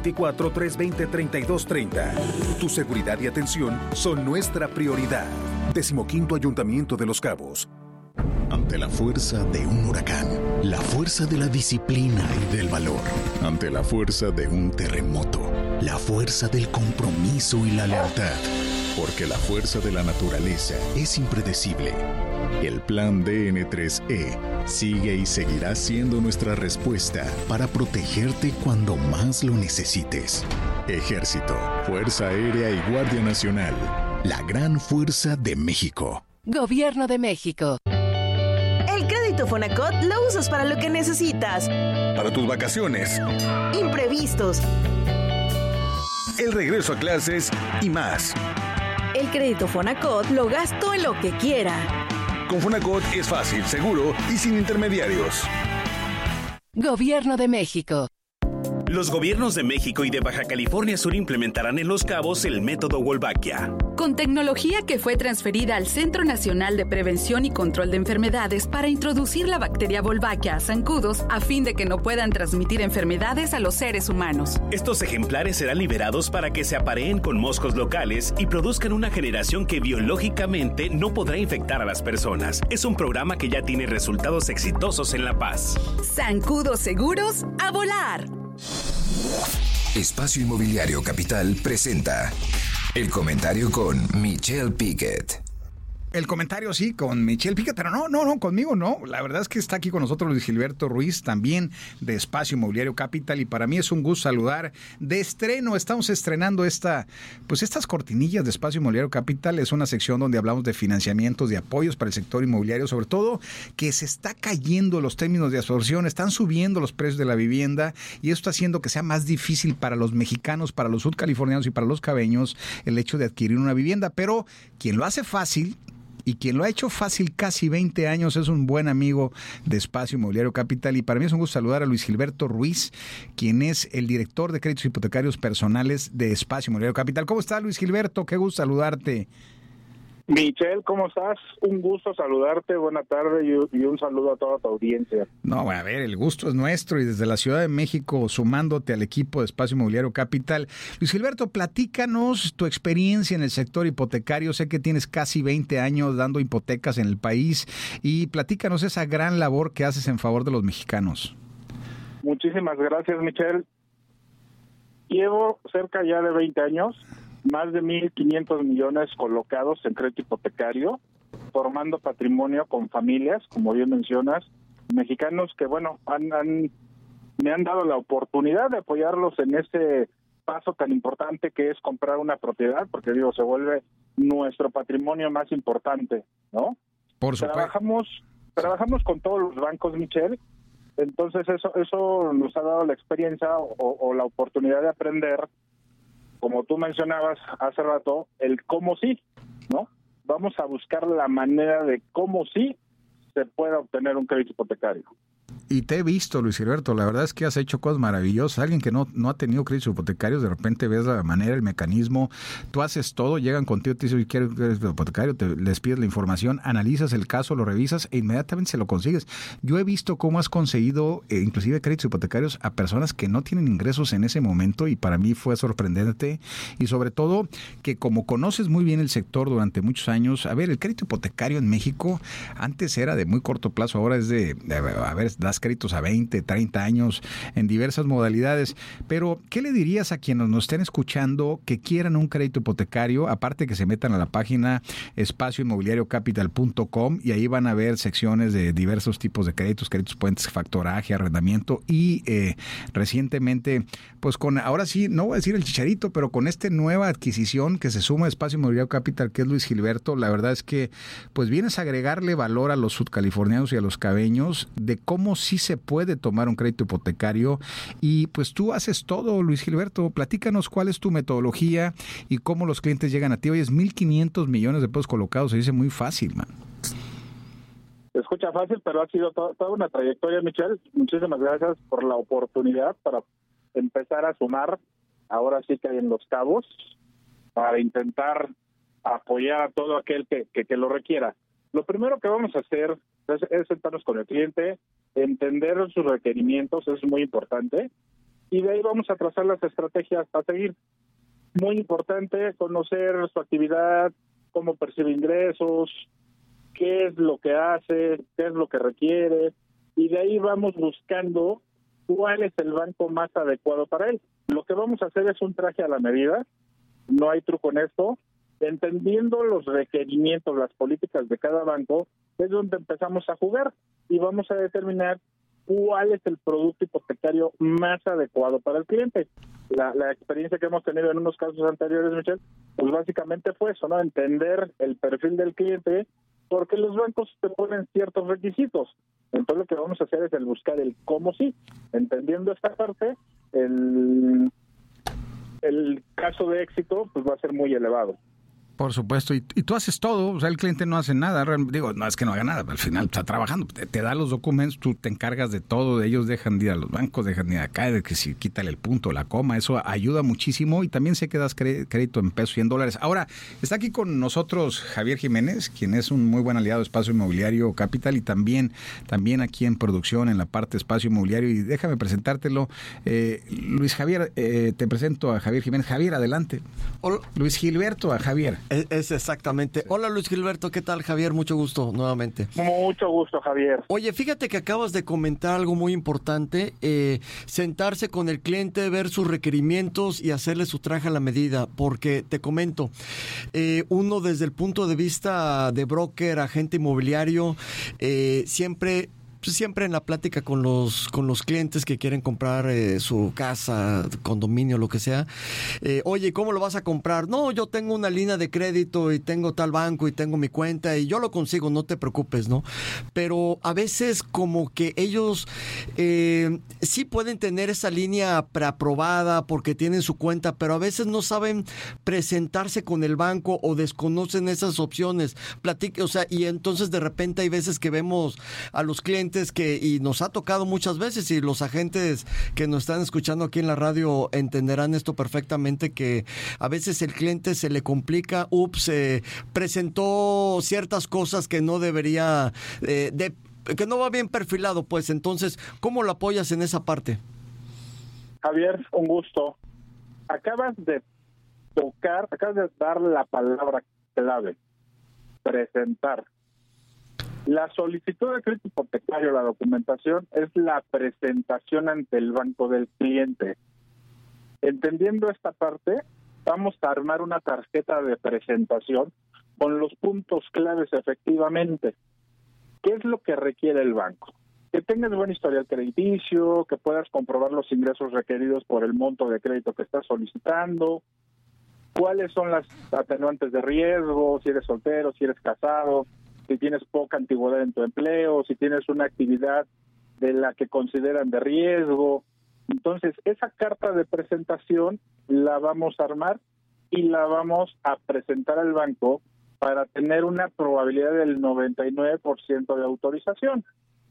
624-320-3230. Tu seguridad y atención son nuestra prioridad. 15º Ayuntamiento de Los Cabos. Ante la fuerza de un huracán, la fuerza de la disciplina y del valor. Ante la fuerza de un terremoto, la fuerza del compromiso y la lealtad. Porque la fuerza de la naturaleza es impredecible. El Plan DN3E sigue y seguirá siendo nuestra respuesta para protegerte cuando más lo necesites. Ejército, Fuerza Aérea y Guardia Nacional. La gran fuerza de México. Gobierno de México. El crédito Fonacot lo usas para lo que necesitas. Para tus vacaciones, Imprevistos. el regreso a clases y más. El crédito Fonacot lo gasto en lo que quiera. Con Fonacot es fácil, seguro y sin intermediarios. Gobierno de México. Los gobiernos de México y de Baja California Sur implementarán en Los Cabos el método Wolbachia. Con tecnología que fue transferida al Centro Nacional de Prevención y Control de Enfermedades para introducir la bacteria Wolbachia a zancudos a fin de que no puedan transmitir enfermedades a los seres humanos. Estos ejemplares serán liberados para que se apareen con moscos locales y produzcan una generación que biológicamente no podrá infectar a las personas. Es un programa que ya tiene resultados exitosos en La Paz. Zancudos seguros, a volar. Espacio Inmobiliario Capital presenta El Comentario con Michelle Piquet. El comentario sí, con Michelle Piquet, pero no, conmigo no. La verdad es que está aquí con nosotros Luis Gilberto Ruiz, también de Espacio Inmobiliario Capital, y para mí es un gusto saludar de estreno. Estamos estrenando estas cortinillas de Espacio Inmobiliario Capital. Es una sección donde hablamos de financiamientos, de apoyos para el sector inmobiliario, sobre todo que se está cayendo los términos de absorción, están subiendo los precios de la vivienda, y esto está haciendo que sea más difícil para los mexicanos, para los sudcalifornianos y para los cabeños el hecho de adquirir una vivienda. Pero quien lo hace fácil y quien lo ha hecho fácil casi 20 años es un buen amigo de Espacio Inmobiliario Capital, y para mí es un gusto saludar a Luis Gilberto Ruiz, quien es el director de créditos hipotecarios personales de Espacio Inmobiliario Capital. ¿Cómo está, Luis Gilberto? Qué gusto saludarte. Michelle, ¿cómo estás? Un gusto saludarte, buena tarde y un saludo a toda tu audiencia. No, a ver, el gusto es nuestro, y desde la Ciudad de México, sumándote al equipo de Espacio Inmobiliario Capital. Luis Gilberto, platícanos tu experiencia en el sector hipotecario. Sé que tienes casi 20 años dando hipotecas en el país, y platícanos esa gran labor que haces en favor de los mexicanos. Muchísimas gracias, Michelle. Llevo cerca ya de 20 años, más de 1.500 millones colocados en crédito hipotecario, formando patrimonio con familias, como bien mencionas, mexicanos que, bueno, me han dado la oportunidad de apoyarlos en este paso tan importante que es comprar una propiedad, porque se vuelve nuestro patrimonio más importante, ¿no? Por supuesto. Trabajamos con todos los bancos, Michelle, entonces eso nos ha dado la experiencia o la oportunidad de aprender, como tú mencionabas hace rato, el cómo sí, ¿no? Vamos a buscar la manera de cómo sí se pueda obtener un crédito hipotecario. Y te he visto, Luis Gilberto, la verdad es que has hecho cosas maravillosas. Alguien que no ha tenido créditos hipotecarios, de repente ves la manera, el mecanismo, tú haces todo, llegan contigo, te dicen, quiero un crédito hipotecario, les pides la información, analizas el caso, lo revisas e inmediatamente se lo consigues. Yo he visto cómo has conseguido inclusive créditos hipotecarios a personas que no tienen ingresos en ese momento, y para mí fue sorprendente, y sobre todo que como conoces muy bien el sector durante muchos años, a ver, el crédito hipotecario en México antes era de muy corto plazo, ahora es das créditos a 20, 30 años en diversas modalidades. Pero, ¿qué le dirías a quienes nos estén escuchando que quieran un crédito hipotecario? Aparte que se metan a la página espacioinmobiliariocapital.com, y ahí van a ver secciones de diversos tipos de créditos puentes, factoraje, arrendamiento, y recientemente, pues ahora sí, no voy a decir el chicharito, pero con esta nueva adquisición que se suma a Espacio Inmobiliario Capital, que es Luis Gilberto, la verdad es que pues vienes a agregarle valor a los sudcalifornianos y a los cabeños de cómo sí se puede tomar un crédito hipotecario, y pues tú haces todo, Luis Gilberto. Platícanos cuál es tu metodología y cómo los clientes llegan a ti. Hoy es 1.500 millones de pesos colocados, se dice muy fácil, man. Se escucha fácil, pero ha sido toda una trayectoria, Michelle. Muchísimas gracias por la oportunidad para empezar a sumar, ahora sí que en Los Cabos, para intentar apoyar a todo aquel que lo requiera. Lo primero que vamos a hacer es sentarnos con el cliente, entender sus requerimientos, eso es muy importante, y de ahí vamos a trazar las estrategias a seguir. Muy importante conocer su actividad, cómo percibe ingresos, qué es lo que hace, qué es lo que requiere, y de ahí vamos buscando cuál es el banco más adecuado para él. Lo que vamos a hacer es un traje a la medida, no hay truco en esto. Entendiendo los requerimientos, las políticas de cada banco, es donde empezamos a jugar y vamos a determinar cuál es el producto hipotecario más adecuado para el cliente. La experiencia que hemos tenido en unos casos anteriores, Michelle, pues básicamente fue eso, ¿no? Entender el perfil del cliente, porque los bancos te ponen ciertos requisitos. Entonces lo que vamos a hacer es el buscar el cómo sí. Entendiendo esta parte, el caso de éxito pues va a ser muy elevado. Por supuesto, y tú haces todo, o sea, el cliente no hace nada, digo, no es que no haga nada, pero al final está trabajando, te da los documentos, tú te encargas de todo, ellos dejan de ir a los bancos, dejan de ir acá, de que si quítale el punto, la coma, eso ayuda muchísimo, y también sé que das crédito en pesos y en dólares. Ahora, está aquí con nosotros Javier Jiménez, quien es un muy buen aliado de Espacio Inmobiliario Capital, y también aquí en producción, en la parte Espacio Inmobiliario, y déjame presentártelo. Luis Javier, te presento a Javier Jiménez. Javier, adelante. Hola. Luis Gilberto, a Javier. Es exactamente. Hola Luis Gilberto, ¿qué tal Javier? Mucho gusto nuevamente. Mucho gusto, Javier. Oye, fíjate que acabas de comentar algo muy importante, sentarse con el cliente, ver sus requerimientos y hacerle su traje a la medida, porque te comento, uno desde el punto de vista de broker, agente inmobiliario, siempre en la plática con los clientes que quieren comprar su casa, condominio, lo que sea, oye, ¿cómo lo vas a comprar? No, yo tengo una línea de crédito y tengo tal banco y tengo mi cuenta y yo lo consigo, no te preocupes, ¿no? Pero a veces como que ellos sí pueden tener esa línea preaprobada porque tienen su cuenta, pero a veces no saben presentarse con el banco o desconocen esas opciones. Y entonces de repente hay veces que vemos a los clientes y nos ha tocado muchas veces, y los agentes que nos están escuchando aquí en la radio entenderán esto perfectamente, que a veces el cliente se le complica, presentó ciertas cosas que no debería, que no va bien perfilado, pues. Entonces, ¿cómo lo apoyas en esa parte? Javier, un gusto. Acabas de dar la palabra clave: presentar. La solicitud de crédito hipotecario, la documentación, es la presentación ante el banco del cliente. Entendiendo esta parte, vamos a armar una tarjeta de presentación con los puntos claves efectivamente. ¿Qué es lo que requiere el banco? Que tengas buen historial crediticio, que puedas comprobar los ingresos requeridos por el monto de crédito que estás solicitando, cuáles son las atenuantes de riesgo, si eres soltero, si eres casado, si tienes poca antigüedad en tu empleo, si tienes una actividad de la que consideran de riesgo. Entonces, esa carta de presentación la vamos a armar y la vamos a presentar al banco para tener una probabilidad del 99% de autorización.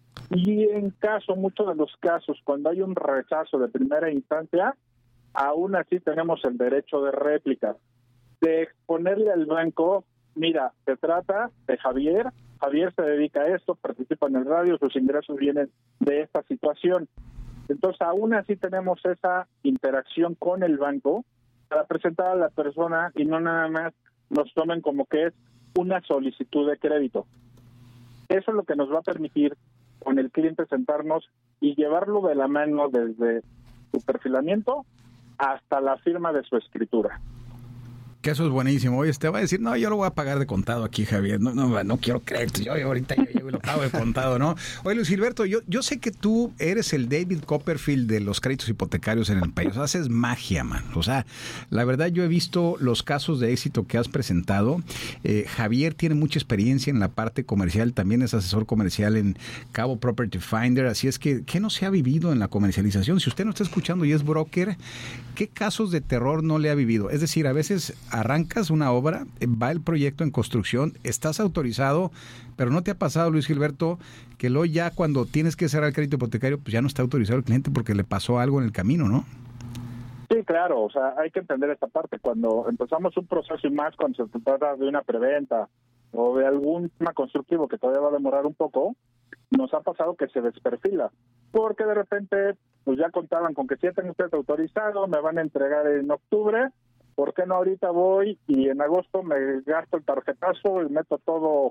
Y en muchos de los casos, cuando hay un rechazo de primera instancia, aún así tenemos el derecho de réplica, de exponerle al banco: mira, se trata de Javier se dedica a esto, participa en el radio, sus ingresos vienen de esta situación. Entonces, aún así tenemos esa interacción con el banco para presentar a la persona y no nada más nos tomen como que es una solicitud de crédito. Eso es lo que nos va a permitir con el cliente sentarnos y llevarlo de la mano desde su perfilamiento hasta la firma de su escritura. Que eso es buenísimo. Oye, te va a decir, no, yo lo voy a pagar de contado aquí, Javier. No quiero crédito. Yo ahorita yo lo pago de contado, ¿no? Oye, Luis Gilberto, yo sé que tú eres el David Copperfield de los créditos hipotecarios en el país. O sea, haces magia, man. O sea, la verdad, yo he visto los casos de éxito que has presentado. Javier tiene mucha experiencia en la parte comercial. También es asesor comercial en Cabo Property Finder. Así es que, ¿qué no se ha vivido en la comercialización? Si usted no está escuchando y es broker, ¿qué casos de terror no le ha vivido? Es decir, a veces arrancas una obra, va el proyecto en construcción, estás autorizado, pero ¿no te ha pasado, Luis Gilberto, que luego ya cuando tienes que cerrar el crédito hipotecario, pues ya no está autorizado el cliente porque le pasó algo en el camino, ¿no? Sí, claro, o sea, hay que entender esta parte. Cuando empezamos un proceso y más cuando se trata de una preventa o de algún tema constructivo que todavía va a demorar un poco, nos ha pasado que se desperfila, porque de repente pues ya contaban con que si ya tengo usted autorizado, me van a entregar en octubre, ¿por qué no ahorita voy y en agosto me gasto el tarjetazo y meto todo,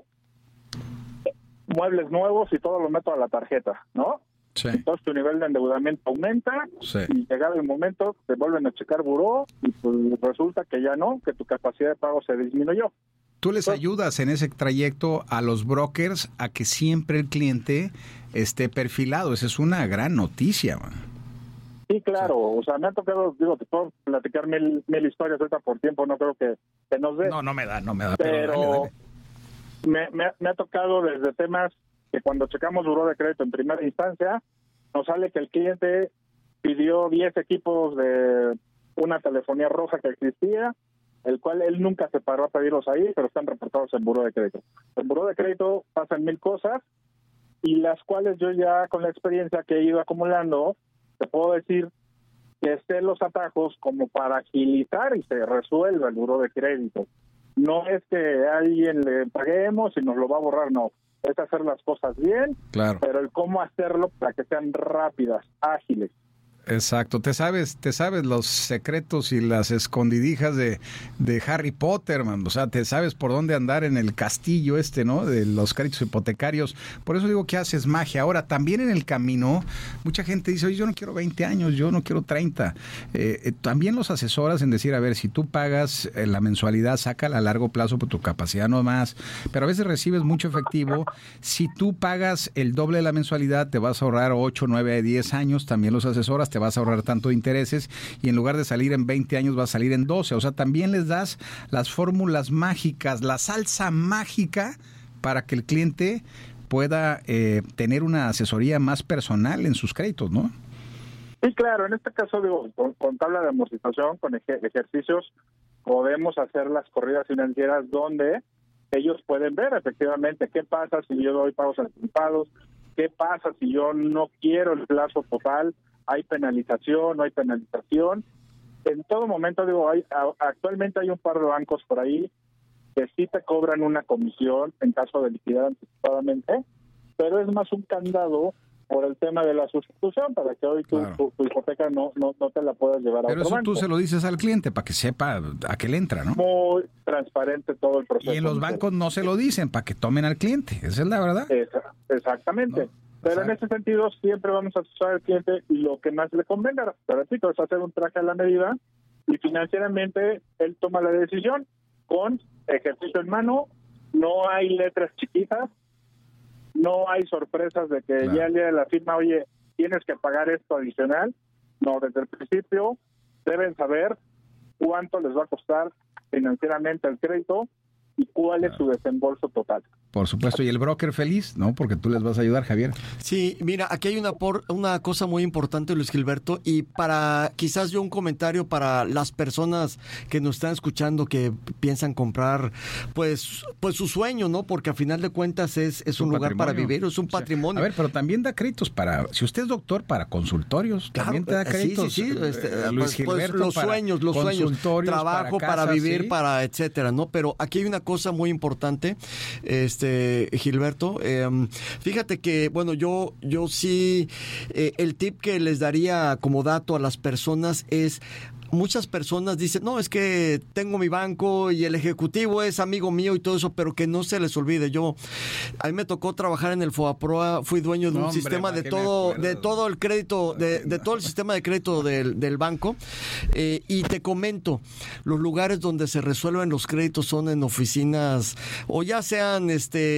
muebles nuevos y todo lo meto a la tarjeta, ¿no? Sí. Entonces tu nivel de endeudamiento aumenta, sí, y llegado el momento te vuelven a checar buró y pues resulta que ya no, que tu capacidad de pago se disminuyó. Tú les ayudas en ese trayecto a los brokers a que siempre el cliente esté perfilado. Esa es una gran noticia, man. Sí, claro. O sea, me ha tocado, digo, te puedo platicar mil historias ahorita por tiempo, no creo que nos dé. No me da. Pero dale. Me ha tocado desde temas que cuando checamos buró de crédito en primera instancia, nos sale que el cliente pidió 10 equipos de una telefonía roja que existía, el cual él nunca se paró a pedirlos ahí, pero están reportados en buró de crédito. En buró de crédito pasan 1000 cosas, y las cuales yo ya con la experiencia que he ido acumulando, te puedo decir que estén los atajos como para agilizar y se resuelva el buró de crédito. No es que a alguien le paguemos y nos lo va a borrar, no. Es hacer las cosas bien, claro, pero el cómo hacerlo para que sean rápidas, ágiles. Exacto, te sabes los secretos y las escondidijas de Harry Potter, man. O sea, te sabes por dónde andar en el castillo ¿no? De los créditos hipotecarios. Por eso digo que haces magia. Ahora, también en el camino, mucha gente dice, oye, yo no quiero 20 años, yo no quiero 30. También los asesoras en decir, a ver, si tú pagas la mensualidad, sácala a largo plazo por tu capacidad no más. Pero a veces recibes mucho efectivo. Si tú pagas el doble de la mensualidad, te vas a ahorrar 8, 9, 10 años. También los asesoras te vas a ahorrar tanto de intereses y en lugar de salir en 20 años vas a salir en 12. O sea, también les das las fórmulas mágicas, la salsa mágica para que el cliente pueda tener una asesoría más personal en sus créditos, ¿no? Sí, claro. En este caso, digo, con tabla de amortización, con ejercicios, podemos hacer las corridas financieras donde ellos pueden ver efectivamente qué pasa si yo doy pagos anticipados, qué pasa si yo no quiero el plazo total, hay penalización, no hay penalización. En todo momento, digo, actualmente hay un par de bancos por ahí que sí te cobran una comisión en caso de liquidar anticipadamente, pero es más un candado por el tema de la sustitución, para que hoy tu hipoteca no te la puedas llevar a pero otro banco. Pero eso tú se lo dices al cliente para que sepa a qué le entra, ¿no? Muy transparente todo el proceso. Y en los bancos no se lo dicen para que tomen al cliente, esa es la verdad. Exactamente. No. Pero en ese sentido siempre vamos a asesorar al cliente lo que más le convenga. Pero repito, es hacer un traje a la medida y financieramente él toma la decisión con ejercicio en mano. No hay letras chiquitas, no hay sorpresas de que ya el día de la firma, oye, tienes que pagar esto adicional. No, desde el principio deben saber cuánto les va a costar financieramente el crédito y cuál es su desembolso total. Por supuesto, y el broker feliz, ¿no? Porque tú les vas a ayudar, Javier. Sí, mira, aquí hay una cosa muy importante, Luis Gilberto, y para quizás yo un comentario para las personas que nos están escuchando que piensan comprar, pues su sueño, ¿no? Porque a final de cuentas es un lugar para vivir, es un patrimonio. A ver, pero también da créditos si usted es doctor, para consultorios, claro, también te da créditos. Sí. Luis Gilberto, los sueños, trabajo para vivir, ¿sí? Para etcétera, ¿no? Pero aquí hay una cosa muy importante, Gilberto, fíjate que, bueno, yo sí, el tip que les daría como dato a las personas es, muchas personas dicen, no, es que tengo mi banco y el ejecutivo es amigo mío y todo eso, pero que no se les olvide. A mí me tocó trabajar en el FOBAPROA, fui dueño de un sistema de todo el crédito, de todo el sistema de crédito del banco, y te comento, los lugares donde se resuelven los créditos son en oficinas, o ya sean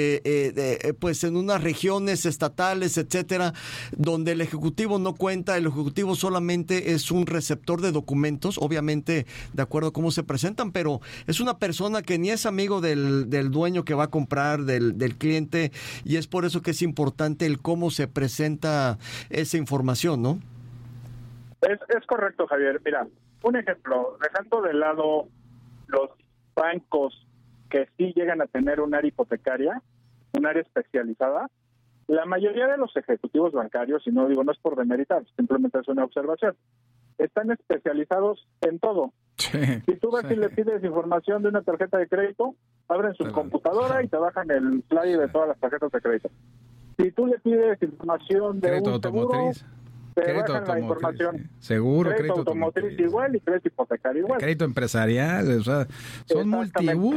pues en unas regiones estatales, etcétera, donde el ejecutivo no cuenta, el ejecutivo solamente es un receptor de documentos, obviamente de acuerdo a cómo se presentan, pero es una persona que ni es amigo del dueño que va a comprar, del cliente, y es por eso que es importante el cómo se presenta esa información, ¿no? Es correcto, Javier. Mira, un ejemplo, dejando de lado los bancos que sí llegan a tener un área hipotecaria, un área especializada, la mayoría de los ejecutivos bancarios, y no es por demeritar, simplemente es una observación, están especializados en todo. Sí, si tú vas y le pides información de una tarjeta de crédito, abren su computadora y te bajan el flyer de todas las tarjetas de crédito. Si tú le pides información de crédito un seguro, automotriz. te Crédito bajan la automotriz, información. sí. Seguro, Crédito automotriz igual y crédito hipotecario igual. Crédito empresarial, o sea, son multiusos